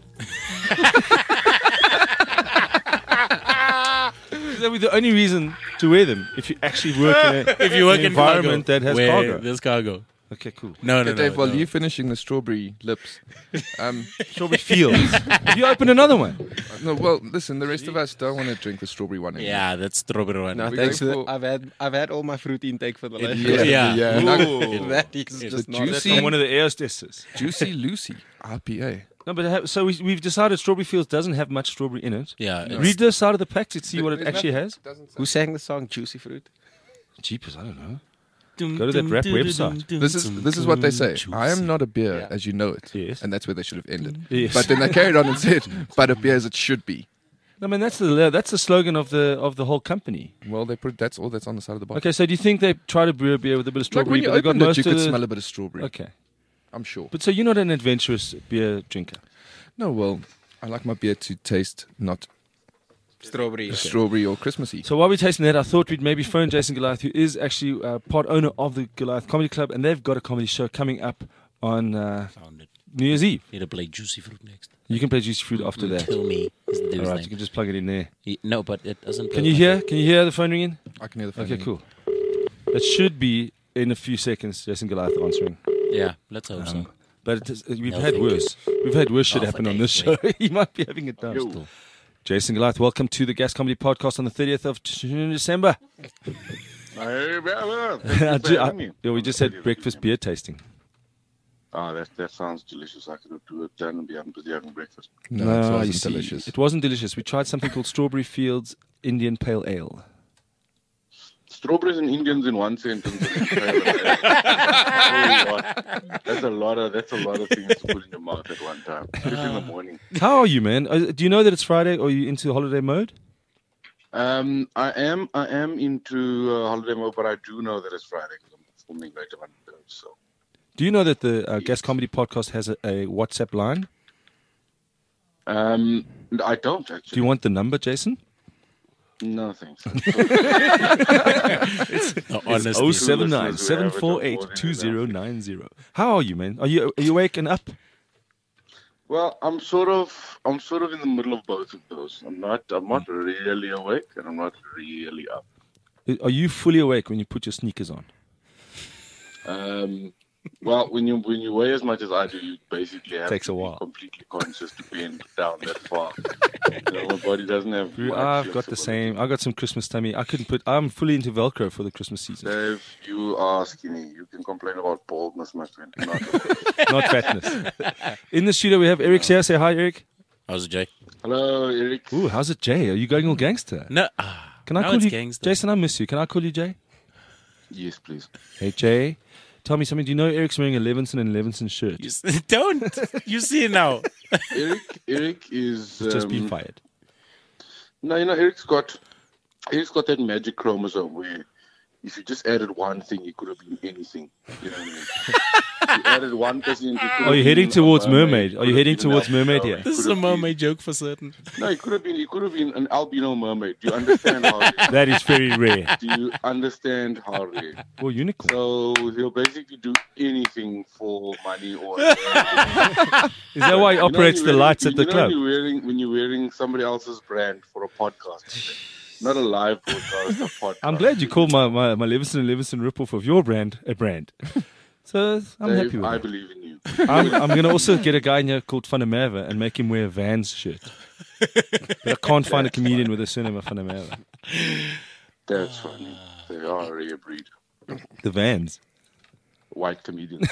That would be the only reason to wear them if you actually work in a, If you work an in environment cargo, that has where cargo. there's cargo. Okay, cool. No, no, Okay, Dave, no. while no. you finishing the strawberry lips, um, Strawberry Fields. Have you opened another one? no, well, listen, the rest of us don't want to drink the strawberry one anymore. Yeah, that's strawberry one. No, We're thanks. going To, for- I've had I've had all my fruit intake for the last Yeah. year. Yeah. Ooh. That is It's just the not. That's juicy- from one of the air hostesses. Juicy Lucy, I P A. No, but ha- so we, we've decided Strawberry Fields doesn't have much strawberry in it. Yeah, it's- Read the side of the pack to see what it There's actually nothing- has. doesn't say- Who sang the song Juicy Fruit? Jeepers, I don't know. Go to that rap website. This is this is what they say. I am not a beer Yeah. as you know it. Yes. And that's where they should have ended. Yes. But then they carried on and said, but a beer as it should be. I mean, that's the that's the slogan of the of the whole company. Well, they put that's all that's on the side of the bottle. Okay, so do you think they try to brew a beer with a bit of Like strawberry? when you but they got opened it, most you of could the... smell a bit of strawberry. Okay, I'm sure. but so you're not an adventurous beer drinker. No, well, I like my beer to taste not Strawberry. strawberry or Christmassy. So while we're tasting that, I thought we'd maybe phone Jason Goliath, who is actually uh, part owner of the Goliath Comedy Club, and they've got a comedy show coming up on uh, Found it. New Year's Eve. Need to play Juicy Fruit next. You can play Juicy Fruit after that. Kill me is the dude's All right, name. you can just plug it in there. He- no, but it doesn't. Can play you like hear? that. Can you hear the phone ringing? I can hear the phone. Okay, ringing. cool. It should be in a few seconds. Jason Goliath answering. Yeah, let's hope so. Um, but it is, we've No, had thank you. worse. We've had worse shit Oh, happen for on this Dave's show. He might be having it down still. Jason Goliath, welcome to the Gas Comedy Podcast on the thirtieth of December. Hey, brother. I Thank you ju- for I- having me. yeah, we just had breakfast beer tasting. Ah, that that sounds delicious. I could do it then and be I'm busy having breakfast. No, it you wasn't see, delicious. It wasn't delicious. We tried something called Strawberry Fields Indian Pale Ale. Strawberries and Indians in one sentence. Tell you what, that's a lot of that's a lot of things to put in your mouth at one time, especially in the morning. How are you, man? Uh, Do you know that it's Friday, or are you into holiday mode? Um, I am I am into uh, holiday mode, but I do know that it's Friday because I'm performing later on. So Do you know that the uh, Gas Comedy Podcast has a, a WhatsApp line? um, I don't Do actually. you want the number, Jason? No, thanks. No, honestly. oh seven nine, seven four eight, two zero nine zero. How are you, man? Are you are you awake and up? Well, I'm sort of I'm sort of in the middle of both of those. I'm not I'm not really awake and I'm not really up. Are you fully awake when you put your sneakers on? Um, well, when you when you weigh as much as I do, you basically have Takes to a be while. completely conscious to bend down that far. You know, my body doesn't have. Bro, much I've got the flexibility. same. I got some Christmas tummy. I couldn't put. I'm fully into Velcro for the Christmas season, Dave, you are skinny. You can complain about baldness, my friend. Not not fatness. In the studio, we have Eric here. Say hi, Eric. How's it, Jay? Hello, Eric. Ooh, how's it, Jay? Are you going all gangster? No. ah, Can I now call it's you gangster. Jason? I miss you. Can I call you Jay? Yes, please. Hey, Jay. Tell me something. Do you know Eric's wearing a Levinson and Levinson shirt? You s- don't. You see it now. Eric, Eric is He's just been um, fired. No, you know, Eric's got Eric's got that magic chromosome where if you just added one thing, it could have been anything. You know what I mean? You added one person. Are you heading towards Mermaid? Are you heading towards Mermaid here? This is a mermaid joke for certain. No, it could have been. It could have been an albino mermaid. Do you understand how? Rare? That is very rare. Do you understand how rare? Or unicorn. So he'll basically do anything for money or. Is that why he You know operates when the you're lights wearing- at the you know club? When you're, wearing, when you're wearing somebody else's brand for a podcast, not a live broadcast, a podcast. I'm glad you called my, my, my Levinson and Levinson ripoff of your brand a brand. So I'm Dave, happy with I it. believe in you. I'm, I'm going to also get a guy in here called Funamava and make him wear a Vans shirt. But I can't find a comedian with a surname of Funamava. That's funny. They are a rare breed. The Vans. White comedians.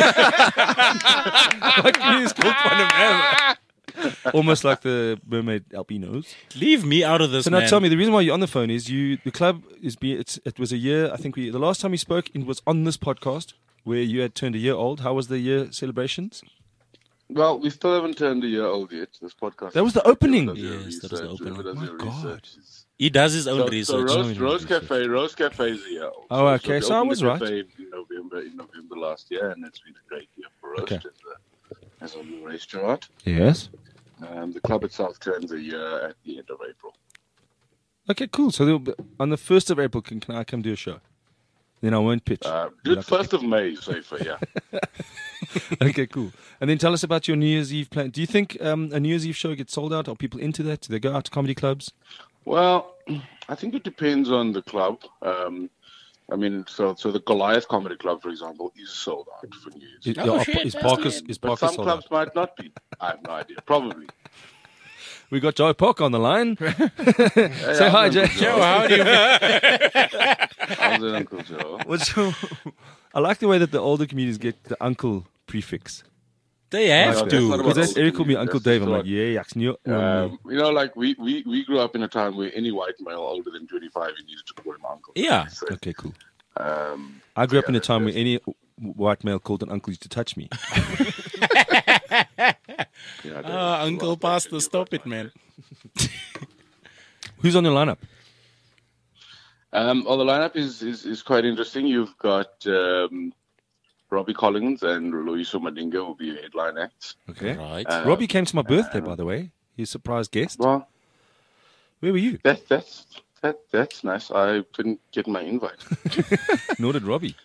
What comedian's called Funamava? Almost like the mermaid albinos. Leave me out of this, So now man. tell me, the reason why you're on the phone is you. The club is be. It's, it was a year. I think we. The last time we spoke, it was on this podcast where you had turned a year old. How was the year celebrations? Well, we still haven't turned a year old yet. This podcast. That was the opening. Whoever does your Yes, that was the research, opening. whoever does My your God. research is- He does his own So, so research. Rose, No, he Rose doesn't Cafe, Rose Cafe is a year old. Oh, okay. we So I opened was the right. cafe In November, in November last year, and it's been a great year for Roast Okay. as, a, as a new restaurant. Yes. Um, the club itself turns a year at the end of April. Okay, cool. So there'll be, on the first of April, can, can I come do a show? Then I won't pitch. Uh, do it first of May, safer, yeah. Okay, cool. And then tell us about your New Year's Eve plan. Do you think um, a New Year's Eve show gets sold out? Are people into that? Do they go out to comedy clubs? Well, I think it depends on the club. Um, I mean, so so the Goliath Comedy Club, for example, is sold out for New Year's. Is, Oh, yeah, shit, is that's Parker's, good. is But Parker some sold clubs out? might not be. I have no idea. Probably. We got Joe Parker on the line. Hey, Say hi, how's Jay. Uncle Joe, how do you How's it, Uncle Joe? What's your... I like the way that the older comedians get the uncle prefix. They have Like that. to. That's not Because about that's old Eric called me comedians, Uncle that's Dave. I'm just like, yeah, yeah. New, Um, you know, like we, we, we grew up in a time where any white male older than twenty-five, you needed to call him uncle. Yeah. So, okay, cool. um, I grew up yeah, in a time where that's- any w- white male called an uncle used to touch me. yeah, Ah, Uncle Pastor, stop it, man. Who's on your lineup? Um, well, the lineup is, is, is quite interesting. You've got um, Robbie Collins and Loyiso Madinga will be your headline acts. Okay. Right. Uh, Robbie came to my birthday, by the way. He's a surprise guest. Well, Where were you? that, that's that, that's nice. I didn't get my invite. Nor did Robbie.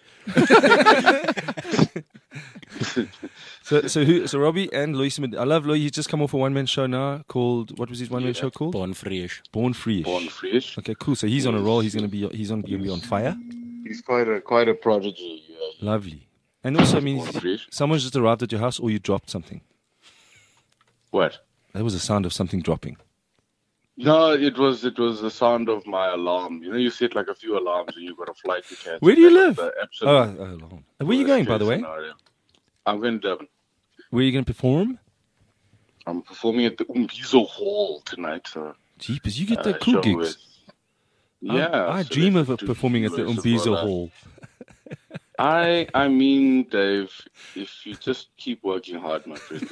so, so who? So Robbie and Loyiso Madinga. I love Loyi. He's just come off a one man show now called. What was his one man Yeah. show called? Born fresh. Born Free. Born Fresh. Okay, cool. So he's on a roll. He's gonna be. He's on. Gonna be on fire. He's quite a quite a prodigy. Yeah. Lovely. And also, I mean, Born Fresh. someone's just arrived at your house, or you dropped something. What? That was the sound of something dropping. No, it was it was the sound of my alarm. You know, you set like a few alarms and you've got a flight to catch. Where do you That live? was the Oh, absolute oh, Lord. Where are you going, by the way? scenario. I'm going to Durban. Where are you going to perform? I'm performing at the Umbizo Hall tonight. So, Jeepers, you get the uh, cool show gigs. with- I- Yeah, I, so dream there's of two performing at the kilos as Umbizo well, uh, Hall. I I mean, Dave, if you just keep working hard, my friend.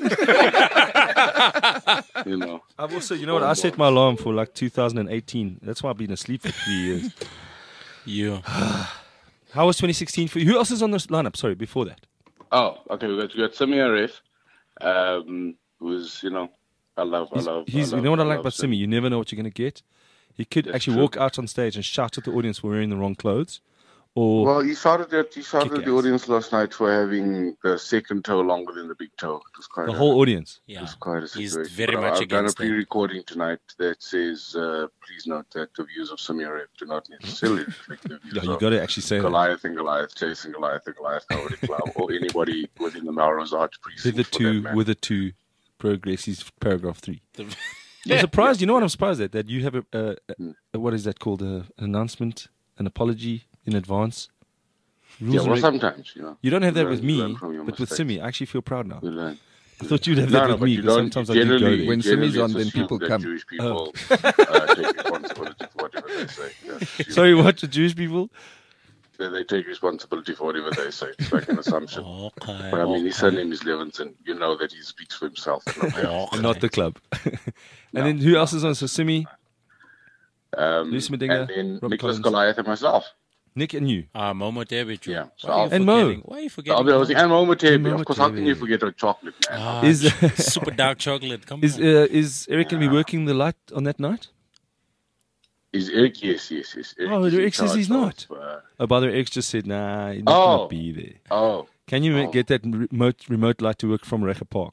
you know. I've also, you know what? I set my alarm for like two thousand eighteen. That's why I've been asleep for three years. Yeah. How was twenty sixteen for you? Who else is on this lineup? Sorry, before that. Oh, okay. We got we got Simi Arif, um, who's you know, I love, He's, I love. he's, I you love, know what I I like love about Simi? You never know what you're going to get. He could That's actually true. walk out on stage and shout at the audience for wearing the wrong clothes. Or Well, he shouted at he shouted at the Kick-ass. audience last night for having the second toe longer than the big toe. It was quite the a, whole audience. Yeah. It was quite a He's situation. very But much I've done a against that. pre-recording tonight that says, uh, "Please note that the views of Samir Arif do not necessarily reflect the views Yeah, you of got to actually say that. Goliath and Goliath, Chasing Goliath and Goliath Comedy Club, or anybody within the Melrose Arts precinct." With the for that two, matter. with the two, progresses paragraph three. I'm surprised. You know what I'm surprised at? That you have a, a, Hmm. a what is that called? A, an announcement, an apology in advance. Rules Yeah, and well, reg- sometimes you know. you don't have that learn- with learn me, from your but with mistakes. Simi, I actually feel proud now. You learn. I thought you'd have No, that no, with but me you because don't. sometimes I do go generally- there. When generally Simi's on, it's then assumed people that come. Jewish people uh, take responsibility for whatever they say. Yeah. Sorry, what? The Jewish people? They, they take responsibility for whatever they say. It's like an assumption. Okay. But I mean, his surname is Levinson. You know that he speaks for himself. And nobody else. Okay. Not the club. and No. then who else is on? So Simi, Um, Lucy Madinga, and then Robbie Nicholas Collins. Goliath and myself. Nick, and you. Ah, Momo Tebichu. Yeah. So Why are you I'll- And Mo. forgetting- Why are you forgetting? Obviously, and Momo Tebi. Momo Of course, how can you Tebi. forget a chocolate, man? Ah, Is super dark chocolate. Come is on. uh, is Eric going to be working the light on that night? Is Eric? Yes, yes, yes. Eric Oh, is in Eric says he's charge not. of, uh, Oh, by the way, Eric's just said, nah, he's not Oh. going to be there. oh, Can you ma- Oh. get that remote remote light to work from Recha Park?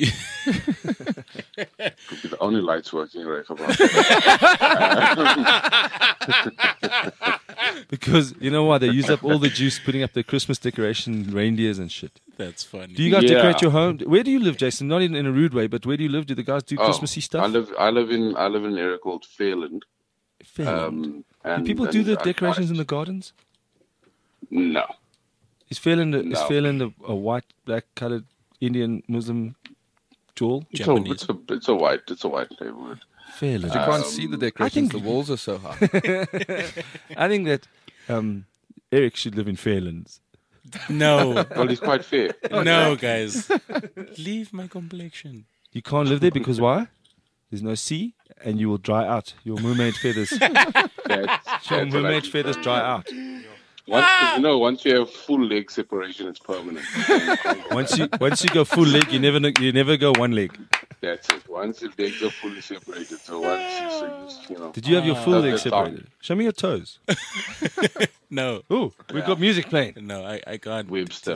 could be the only lights working in Reykjavik. Because you know why? They use up all the juice putting up the Christmas decoration reindeers and shit. That's funny. Do you guys Yeah. decorate your home? Where do you live, Jason? Not in, in a rude way, but where do you live? Do the guys do Oh, Christmassy stuff? I live. I live in. I live in an area called Fairland. Fair. Um, do and, people and do the I- decorations I- in the gardens? No. Is Fairland a, is No. Fairland a, a white, black colored Indian Muslim jewel? It's a, Japanese. it's a it's a white it's a white neighborhood. Fairland. You Uh, can't Um, see the decorations. think- The walls are so high. I think that um, Eric should live in Fairlands. No. Well, he's quite fair. No, guys. Leave my complexion. You can't live there because why? There's no sea, and you will dry out. Your mermaid feathers. That's, Your that's what I mermaid keep feathers saying. dry out. Once you know, once you have full leg separation, it's permanent. Once you once you go full leg, you never know- you never go one leg. That's it. Once the legs are fully separated, so once you, so you, you know. Did you have your full That's leg the separated? Show me your toes. No. Oh, we've got music playing. No, I, I can't. Webster.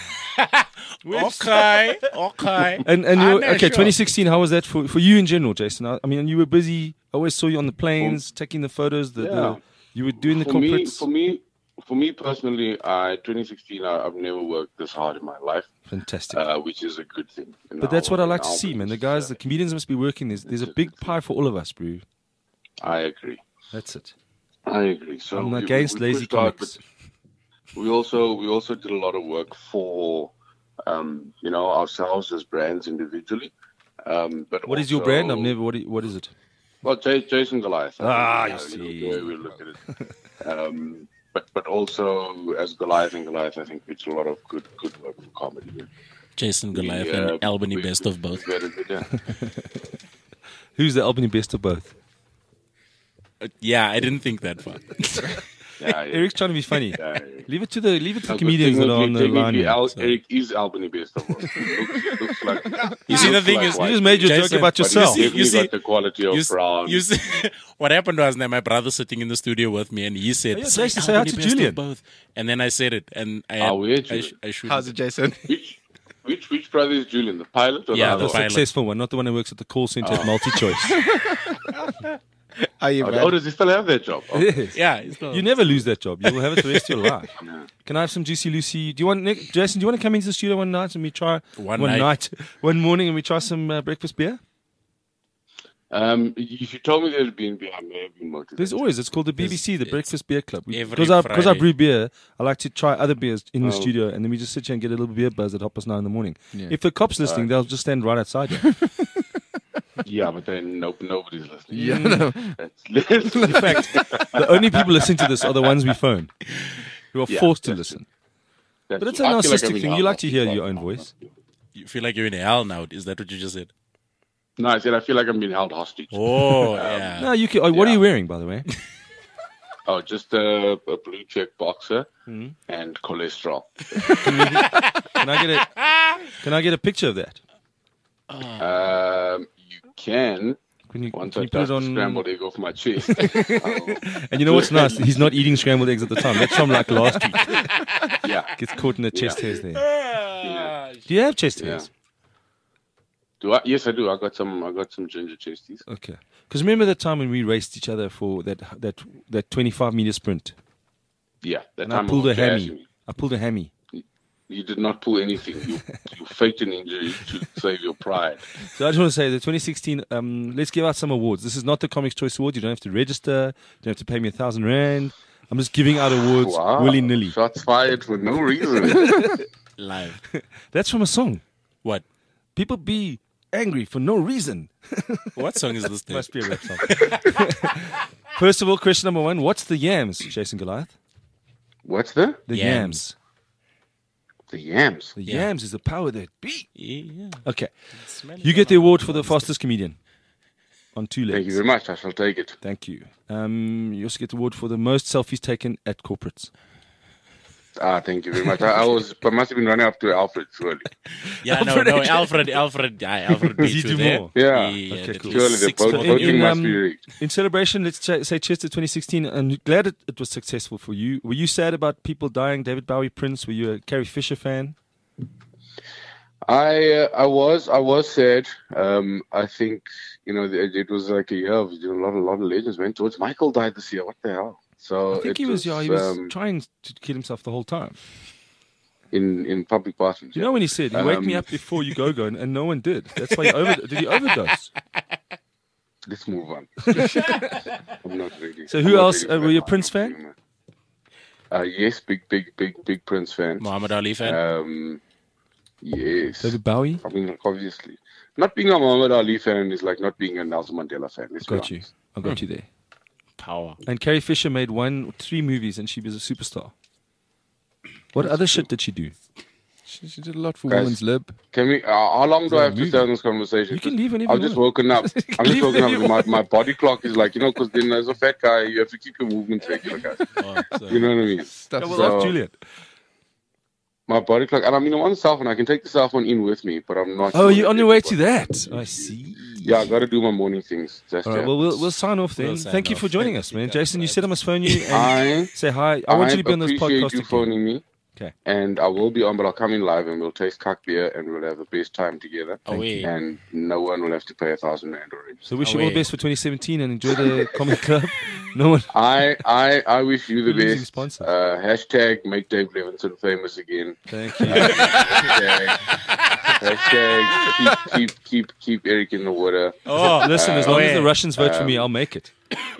Okay. Okay. And and I'm you not okay? sure. twenty sixteen. How was that for for you in general, Jason? I, I mean, you were busy. I always saw you on the planes taking the photos. The, Yeah. the you were doing the for me, corporates. for me, for me personally, I twenty sixteen. I, I've never worked this hard in my life, Fantastic. uh, which is a good thing. in but that's our- what I in like to our see, man. The business. guys, the comedians must be working. There's there's a big pie for all of us, bro. I agree. That's it. I agree. So I'm we- against we lazy pushed hard, comics. but We also we also did a lot of work for um, you know ourselves as brands individually. Um, but What is your also- brand? I've never. What, i- what is it? Well, J- Jason Goliath. I Ah, think, you know, see. The way we look at it. Um, but but also as Goliath and Goliath, I think we did a lot of good good work for comedy. Jason Goliath We, uh, and Albany we- best of both. we very good, yeah. Who's the Albany best of both? Uh, yeah, I didn't think that far. Yeah, yeah. Eric's trying to be funny. Yeah, yeah. Leave it to the leave it to the No, but comedians that are on the technically- line. technically, here, Al- so. Eric is Albany best of all. looks, looks like. You see, the looks thing like is, white. You just made your Jason, joke about But he's yourself. see- definitely you see- got the quality of You, s- brown. you see, what happened was that my brother sitting in the studio with me, and he said, Oh, yeah, "Say Jason, say hi Albany to best of Julian." both." And then I said it, and I, Ah, had, weird, I, Julian. sh- I should. How's it, Jason? Which, which, which brother is Julian? The pilot or Yeah, the the other The one? pilot. successful one, not the one who works at the call center at MultiChoice. Are you Oh, bad? oh, does he still have that job? Oh, Yes. Yeah, it's not- You never lose that job. You will have it the rest of your life. Can I have some Juicy Lucy? Do you want Nick, Jason? Do you want to come into the studio one night and we try One one night. night, one morning, and we try some uh, breakfast beer? Um, if you told me there'd been beer, I may have been motivated. There's always. It's called the B B C, the It's Breakfast Beer Club. every Because I because I Friday. brew beer, I like to try other beers in the Oh. studio, and then we just sit here and get a little beer buzz at half past nine in the morning. Yeah. If the cops listening, they'll just stand right outside you. Yeah, but then nope, nobody's listening. Yeah, no. That's, In fact, the only people listening to this are the ones we phone, who are Yeah, forced to that's listen. that's But it's true. a I feel like narcissistic I'm in thing. You hell like to hear now. your own voice. You feel like you're in hell now. Is that what you just said? No, I said I feel like I'm being held hostage. Oh, yeah. No, you can. Oh, what are Yeah. you wearing, by the way? Oh, just a, a blue check boxer Hmm. and cholesterol. Can I get a Can I get a picture of that? Um, you can Can you, once can I you put dust it the on? scrambled egg off my chest. I'll- And you know what's nice? He's not eating scrambled eggs at the time. That's from like last week. yeah. Gets caught in the chest Yeah. hairs there. Ah, Do you have chest Yeah. hairs? Do I? Yes, I do. I got some. I got some ginger chesties. Okay. Because remember the time when we raced each other for that that that twenty-five meter sprint, Yeah, that and I time pulled a was gassing hammy. me. I pulled a hammy. You did not pull anything. You you faked an injury to save your pride. So I just want to say the twenty sixteen. Um, let's give out some awards. This is not the Comics Choice Award. You don't have to register. You don't have to pay me a thousand rand. I'm just giving out awards Wow. willy nilly. Shots fired for no reason. live. That's from a song. What? People be angry for no reason. What song is this? Dave? Must be a rap song. First of all, question number one: what's the yams, Jason Goliath? What's the The Yams. yams. the yams? The Yeah. yams is the power that be. Yeah. Okay, Smell you it get on the my award for the monster. fastest comedian on two Thank you legs. very much. I shall take it. Thank you. Um, you also get the award for the most selfies taken at corporates. Ah, thank you very much. I, I was, I must have been running up to Alfred surely. Yeah, Alfred no, no, H. Alfred, Alfred, yeah, Alfred beat he you do there. more? Yeah. He, uh, Okay, did cool. at least Surely the six boat, points. in- voting in, must um, be rigged. In celebration, let's ch- say cheers to twenty sixteen. And glad it, it was successful for you. Were you sad about people dying? David Bowie, Prince. Were you a Carrie Fisher fan? I uh, I was I was sad. Um, I think you know it, it was like a year of you know, a lot a lot of legends. Man, George Michael died this year. What the hell? So I think it he was. Yeah, he was um, trying to kill himself the whole time. in in public bathrooms. You know when he said, "You wake me Um, up before you go go," and, and no one did. That's why he over. Did he overdose? Let's move on. I'm not ready. So I'm who not else- ready uh, for were that you a kind Prince of fan? humor. Uh, yes, big, big, big, big Prince fan. Muhammad Ali fan. Um, yes. David Bowie. I mean, like, obviously, not being a Muhammad Ali fan is like not being a Nelson Mandela fan. Let's be Got you. honest. I got you there. Power. And Carrie Fisher made one, three movies, and she was a superstar. What other shit did she do? She, she did a lot for Guys, Women's Lib. Can we? Uh, how long do I have to movie? stay on this conversation? You can leave whenever I've you just want. woken up. You can I'm just leave woken up. whenever you My, my body clock is like you know, because then as a fat guy, you have to keep your movements regular, guys. Oh, so- You know what I mean? Stuff Yeah, well, So- ask Julian. My body clock, and I mean, I'm on the cell phone. I can take the cell phone in with me, but I'm not. Oh, sure you're if on your way everybody- to that. I see. Yeah, I got to do my morning things. Just All right. yet. Well, we'll we'll sign off then. We'll sign Thank you for off. joining us, man. Yeah, Jason, you right. said I must phone you and I say hi. I want you to be on this appreciate podcast you again. phoning me. Okay. And I will be on, but I'll come in live and we'll taste cock beer and we'll have the best time together. Oh, wait. And no one will have to pay a thousand rand already. So wish you all the Away. best for twenty seventeen and enjoy the comedy club. No one. I, I, I wish you the We're losing best. sponsors. Uh, hashtag make Dave Levinson famous again. Thank you. Hashtag, hashtag keep, keep, keep, keep Eric in the water. Oh, Listen, as long as the Russians vote for me, Um, I'll make it.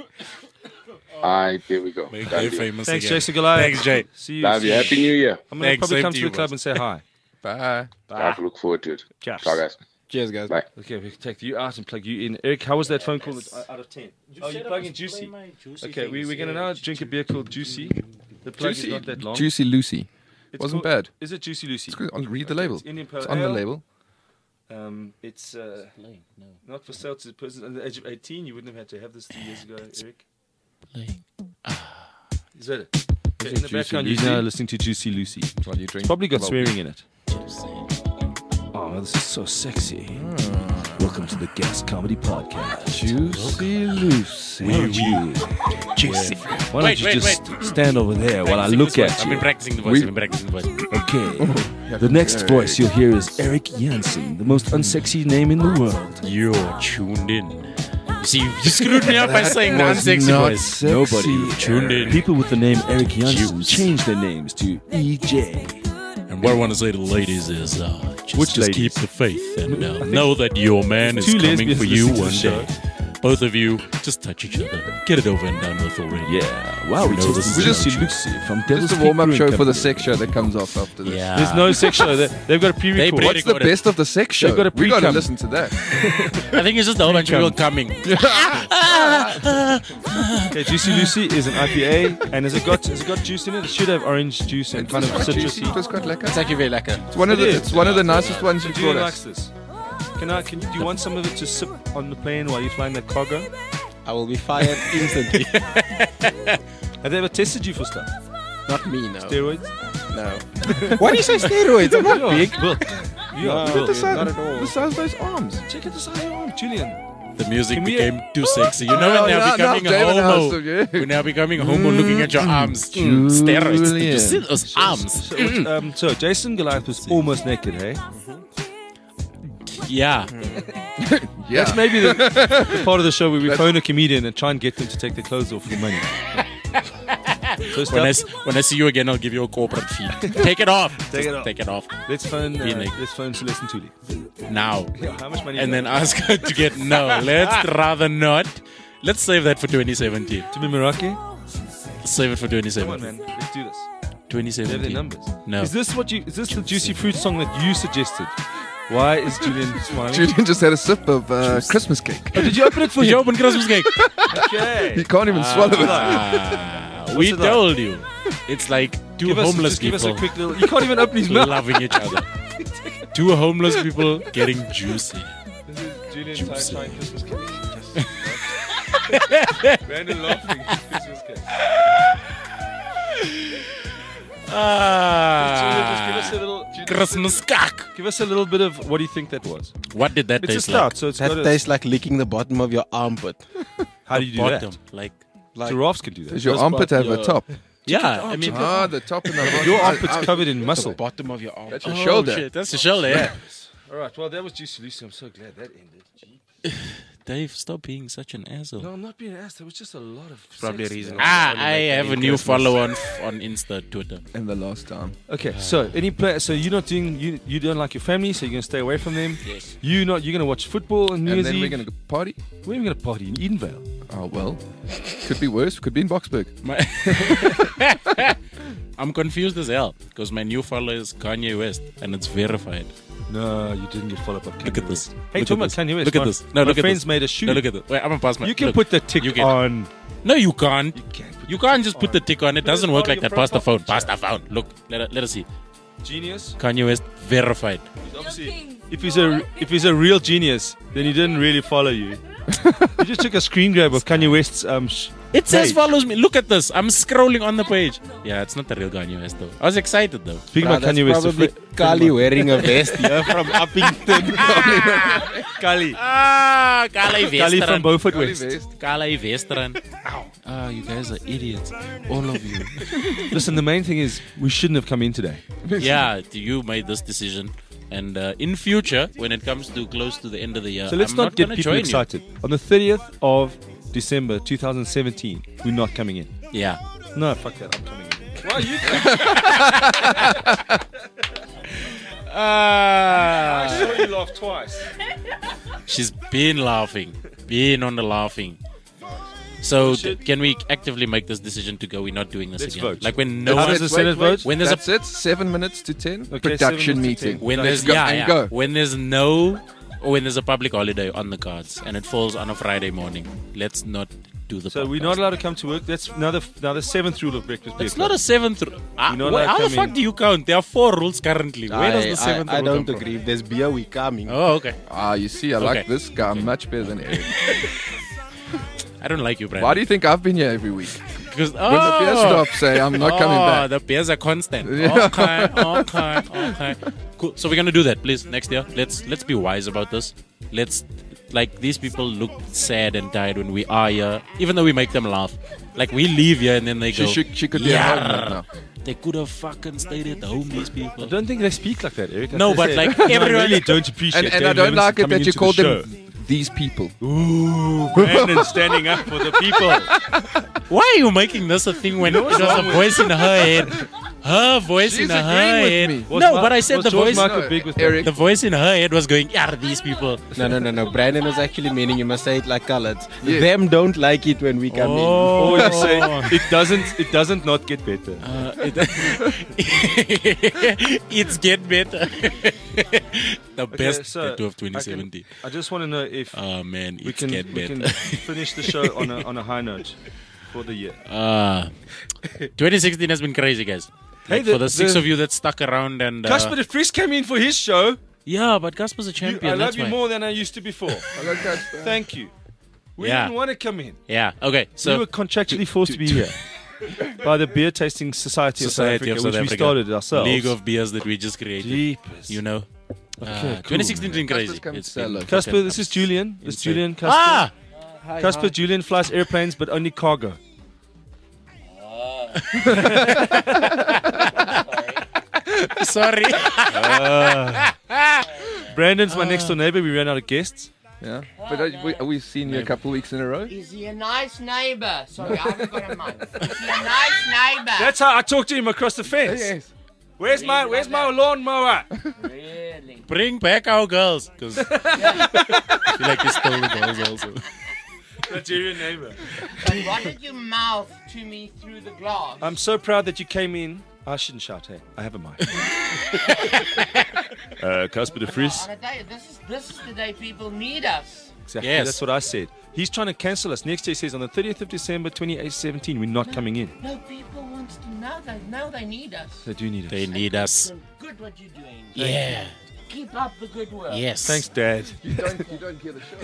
I, there we go. Make Done Dave deal. famous Thanks, again. Jason Goliath. Thanks, Jay. See you. Love you. Happy New Year. I'm going to Thanks, probably same come to to you, the club boss. and say hi. Bye. I look forward to it. Cheers. Ciao, guys. Cheers, guys. Bye. Okay, we can take you out and plug you in. Eric, how was that phone call out of ten? Oh, you're plugging Juicy. Okay, we, we're going to now drink a beer called Juicy. The plug is not that long. Juicy Lucy. It's Wasn't called- bad. Is it Juicy Lucy? It's good. I'll read the Okay, label. It's Indian Pale It's on the Ale. label. Um, it's uh, not for sale to the person under the age of eighteen. You wouldn't have had to have this three years ago, Eric. Like, Is that it? Okay, in the Juicy background, you're Lucy? now listening to Juicy Lucy. While you drink. It's probably got Well, swearing in it. juicy. Oh, this is so sexy. Welcome to the Gas Comedy Podcast. Juicy Lucy. Why don't you, Juicy. why don't Wait, you wait, just wait. stand over there while I Practicing look this voice. at I've been you? practicing the voice. We- I've been practicing the voice. Okay. The next voice you'll hear is Eric Jansen, the most unsexy name in the world. You're tuned in. You see, you screwed me up by saying was non-sexy not voice. sexy. Nobody tuned in. People with the name Eric Jansen Juice. changed their names to E J. And what I want to say to the ladies is, uh, just, Which just ladies? keep the faith and uh, know that your man is Two coming lesbians for you listening one to the day. Both of you, just touch each other. Get it over and done with already. Yeah. Wow, we know just this is Juicy not Lucy from Devil's Just a Peak warm-up Brewing show for the Company. sex show that comes off after this. Yeah. There's no sex show. They- They've got a They pre-record. pre- What's the recorded. best of the sex show? They've got a we gotta pre-cum. listen to that. I think it's just a whole bunch of people coming. Okay, Juicy Lucy is an I P A, and has it got has it got juice in it? It should have orange juice and kind of Quite juicy. citrusy. It was quite lekker. It's actually very lekker. It's one of It the is. it's one of the nicest ones you've Julian brought likes us. this. Can I? Can you? Do you want some of it to sip on the plane while you're flying that cargo? I will be fired instantly. Have they ever tested you for stuff? Not me, no. Steroids? No. Why do you say steroids? I'm not big. Look, you are No. built. The size, Not at all. the size of those arms. Check out the size of your arm, Julian. The music Can we- became too sexy. You know, Oh, we're now now- becoming now a David homo. has to, yeah. We're now becoming a homo looking at your arms. Mm, steroids. Did you see those arms? So, what- um, so Jason Goliath was almost naked, hey? Yeah. Yeah. That's maybe the, the part of the show where we phone a comedian and try and get them to take their clothes off for money. First When up, I, s- when I see you again, I'll give you a corporate fee. Take it off. Take Just it off. Take it off let's phone uh, Be naked. let's phone Celeste Ntuli. now. Yeah, how much money? And you then ask her to get no. Let's rather not. Let's save that for twenty seventeen. got? to me Meraki? Save it for twenty Come on, seventeen. man. Let's do this. twenty They have their seventeen. numbers. No. Is this what you? Is this the Juicy Fruit song that you suggested? Why is Julian smiling? Julian just had a sip of uh, Christmas cake. Oh, did you open it for Did you him? open Christmas cake? Okay. He can't even swallow it. Ah, we it like? told you. It's like two Give us, homeless just give us people a quick little. You can't even open his mouth. loving each other. Two homeless people getting juicy. This is Julian trying Juicy. trying Christmas cake. Brandon laughing. Christmas cake. Julian, just give us a Ah, little. Christmas cock. Give us a little bit of what do you think that was? What did that It's a taste stout, like? so it's That got a. tastes like licking the bottom of your armpit. How do you do Bottom, that? like Like, Giraffes can do that. Does your This armpit part, have a yeah. top? yeah. I mean, Ah, the top and the bottom. Your I- armpit's I- covered in the muscle. bottom of your armpit. That's your oh, shoulder. shit, that's the shoulder. Yeah. All right. Well, that was Juicy Lucy. I'm so glad that ended. Dave, stop being such an asshole. No, I'm not being asked. There was just a lot of. Probably a sex reason. there. Ah, Only I make have a any new Christmas. follow on on Insta, Twitter. And the last time. Okay, so any play? So you're not doing. You you don't like your family, so you're gonna stay away from them. Yes. You not. You're gonna watch football on New And Year's then Eve. we're going to party. Where are we gonna party in Edenvale? Oh, well. Could be worse. Could be in Boxburg. My I'm confused as hell because my new follower is Kanye West and it's verified. No, you didn't get followed up. Look at this. Hey, Look talking at about this. Kanye West. Look at my- this. No, my look at friends this. made a shoe. No, look at this. Wait, I'm gonna pass my. You can look. put the tick You can. on. No, you can't. You can't. Put You can't just put the tick on. It doesn't Where's work all like your that. Pass the profile phone. Pass the phone. Look, let, let us see. Genius. Kanye West verified. Obviously, if he's a if he's a real genius, then he didn't really follow you. You just took a screen grab of Kanye West's um. Sh- It says page. follows me. Look at this. I'm scrolling on the page. Yeah, it's not the real Kanye West though. I was excited though. Speaking Bruh, about that's Kanye West, a probably fri- Kali wearing a vest here from Uppington. Kali. Ah, Kali Kali from Western. Beaufort Kali West. West. Kali Western. Ah, you guys are idiots. All of you. Listen, the main thing is we shouldn't have come in today. Yeah, you made this decision. And uh, in future, when it comes to close to the end of the year, So let's I'm not, not, get gonna people join excited. On the thirtieth of December twenty seventeen, we're not coming in. You. Yeah. No, fuck that. I'm coming in. Why are you? Ah, I saw you laugh twice. she's been laughing, been on the laughing. So Bullshit. th- can we actively make this decision to go? We're not doing this Let's again. vote. Like when no How one, does the Senate vote? when there's That's a it. Seven minutes to ten. Okay, Production seven minutes to meeting. ten. when No, there's go yeah, and yeah. go. when there's no or when there's a public holiday on the cards and it falls on a Friday morning, let's not do the. So podcast. we're not allowed to come to work. That's now the now the seventh rule of breakfast. It's Beer not a seventh. Ru- Ah, You're not wait, allowed how the coming. fuck do you count? There are four rules currently. Where does I, the seventh I, I rule don't come from? agree. If there's beer, we coming. Oh, okay. Ah, you see, I like Okay. this guy much better than Eric. I don't like you, Brandon. Why do you think I've been here every week? Because, oh, When the beer stops, say I'm not coming oh, back. the beers are constant. Yeah. Okay, okay, okay. Cool. So we're gonna do that, please, next year. Let's let's be wise about this. Let's like these people look sad and tired when we are here, even though we make them laugh. Like we leave here and then they She, go. she, she could be at home "Yeah, right now. They could have fucking stayed at home. These people. I don't think they speak like that, Eric. No, but like everyone. I really don't appreciate And, and I Dave don't Levinson like it coming that you into called the them show. these people. Ooh, Brandon standing up for the people. Why are you making this a thing when it was a voice in her head? Her voice She's in her agreeing with head. me. Was No, Ma- but I said was the George voice. Michael No, big with Eric. The voice in her head was going, yeah, these people. No, no, no, no. Brandon was actually meaning you must say it like colours. Yeah. Them don't like it when we come Or you say it doesn't. It doesn't not get better. Uh, it- it's get better. The best so tattoo of I can- twenty seventeen. I just want to know if Oh man, we it's can get we can better. finish the show on a on a high note for the year. Uh, twenty sixteen has been crazy, guys. Hey, Like, the- for the six the- of you that stuck around and uh, Casper de Vries came in for his show. yeah, but Casper's a You, champion. I love that's you why. more than I used to before. Thank you. We Yeah. didn't want to come in. Yeah. Okay. So we were contractually forced to, be here by the Beer Tasting Society, Society of of South South Africa, which Africa. we started ourselves. League of beers that we just created. Jeepers. You know. Okay, uh, cool, twenty sixteen has been Casper's crazy. come It's to say been hello. Casper, fucking this is Julian. This is insane. Julian. Casper. Ah. Casper, Julian flies airplanes, but only cargo. Sorry. Brandon's my next door neighbor. We ran out of guests. Yeah, but uh, we, we've seen you a couple of weeks in a row. Is he a nice neighbor? Sorry, I haven't got a mic. Is he a nice neighbor? That's how I talked to him across the fence. Yes. Where's my Where's my lawnmower? Really? Bring back our girls, because I feel like you stole the girls also. Nigerian neighbor. But what did you mouth to me through the glass? I'm so proud that you came in. I shouldn't shout. Hey, I have a mic. uh, Casper de Vries. On a day, this is this is the day people need us. Exactly. Yes. That's what I said. He's trying to cancel us. Next year he says on the thirtieth of December twenty seventeen we're not coming in. No, people want to know. They know they need us. They do need us. They need us. Good what you're doing. Yeah. Keep up the good work. Yes. Thanks, Dad. You don't, you don't hear the show.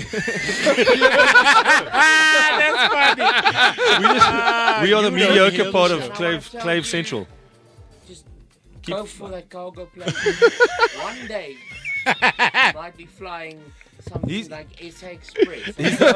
That's funny. We, just, we are the you don't mediocre hear part the of show. Clave, Clave Central. Just Keep- go for that cargo plane. One day, might be flying something He's- like S A Express.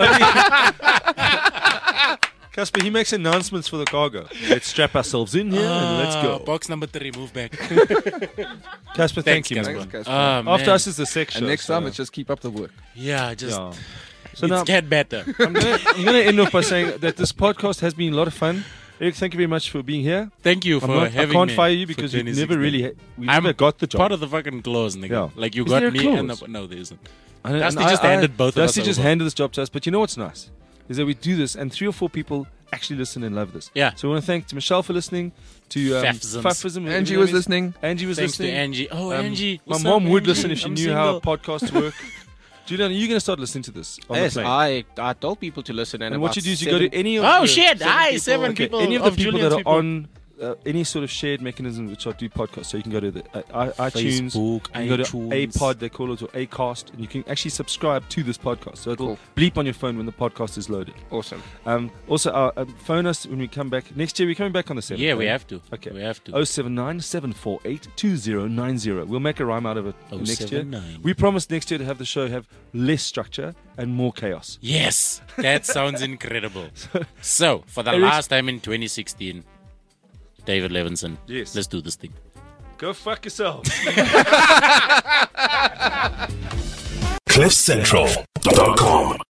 Casper, he makes announcements for the cargo. Let's strap ourselves in here and let's Ah, go. Box number three, move back. Casper, thank Thanks, you. Casper. man. Thanks, Casper. Ah, man. After us is the sex show. and next time, so- it's just keep up the work. Yeah, just. yeah. So So now it's get better. I'm gonna, I'm gonna end off by saying that this podcast has been a lot of fun. Eric, thank you very much for being here. Thank you I'm for not, I having can't me fire you for because you twenty never sixteen. really, ha- we I'm never got the job. Part of the fucking clause, nigga. Yeah. Like you Is got there a me and clause? the, no, there isn't. And- Dusty and just I- I- handed both of us Dusty just over. handed this job to us. But you know what's nice is that we do this, and three or four people actually listen and love this. Yeah. So we want to thank to Michelle for listening. To um, Faffisms. Faffism, whatever Angie your was name is. listening. Angie was Thanks to listening. Angie. Oh, Um, Angie. My what's mom up, would Angie? listen if she I'm knew single. how podcasts work. Julian, are you going to start listening to this on Yes, the plane? I, I told people to listen. And, and what about you do is you seven- go to any of Oh the shit! seven Hi, people- seven Okay, people. any of the of people Julian's that are people. on uh, any sort of shared mechanism which I do podcasts, so you can go to the uh, i- iTunes, Facebook, you can go to iTunes. APod, they call it, or Acast, and you can actually subscribe to this podcast. So it'll Cool. bleep on your phone when the podcast is loaded. Awesome. Um, also, uh, uh, phone us when we come back next year. We're coming back on the seventh. Yeah, we right? have to. Okay. we have to. oh seven nine, seven four eight, two oh nine oh. We'll make a rhyme out of it Oh next year. seven nine. We promise next year to have the show have less structure and more chaos. Yes, that sounds incredible. So, for the Eric- last time in twenty sixteen, David Levinson. Yes. Let's do this thing. Go fuck yourself. cliff central dot com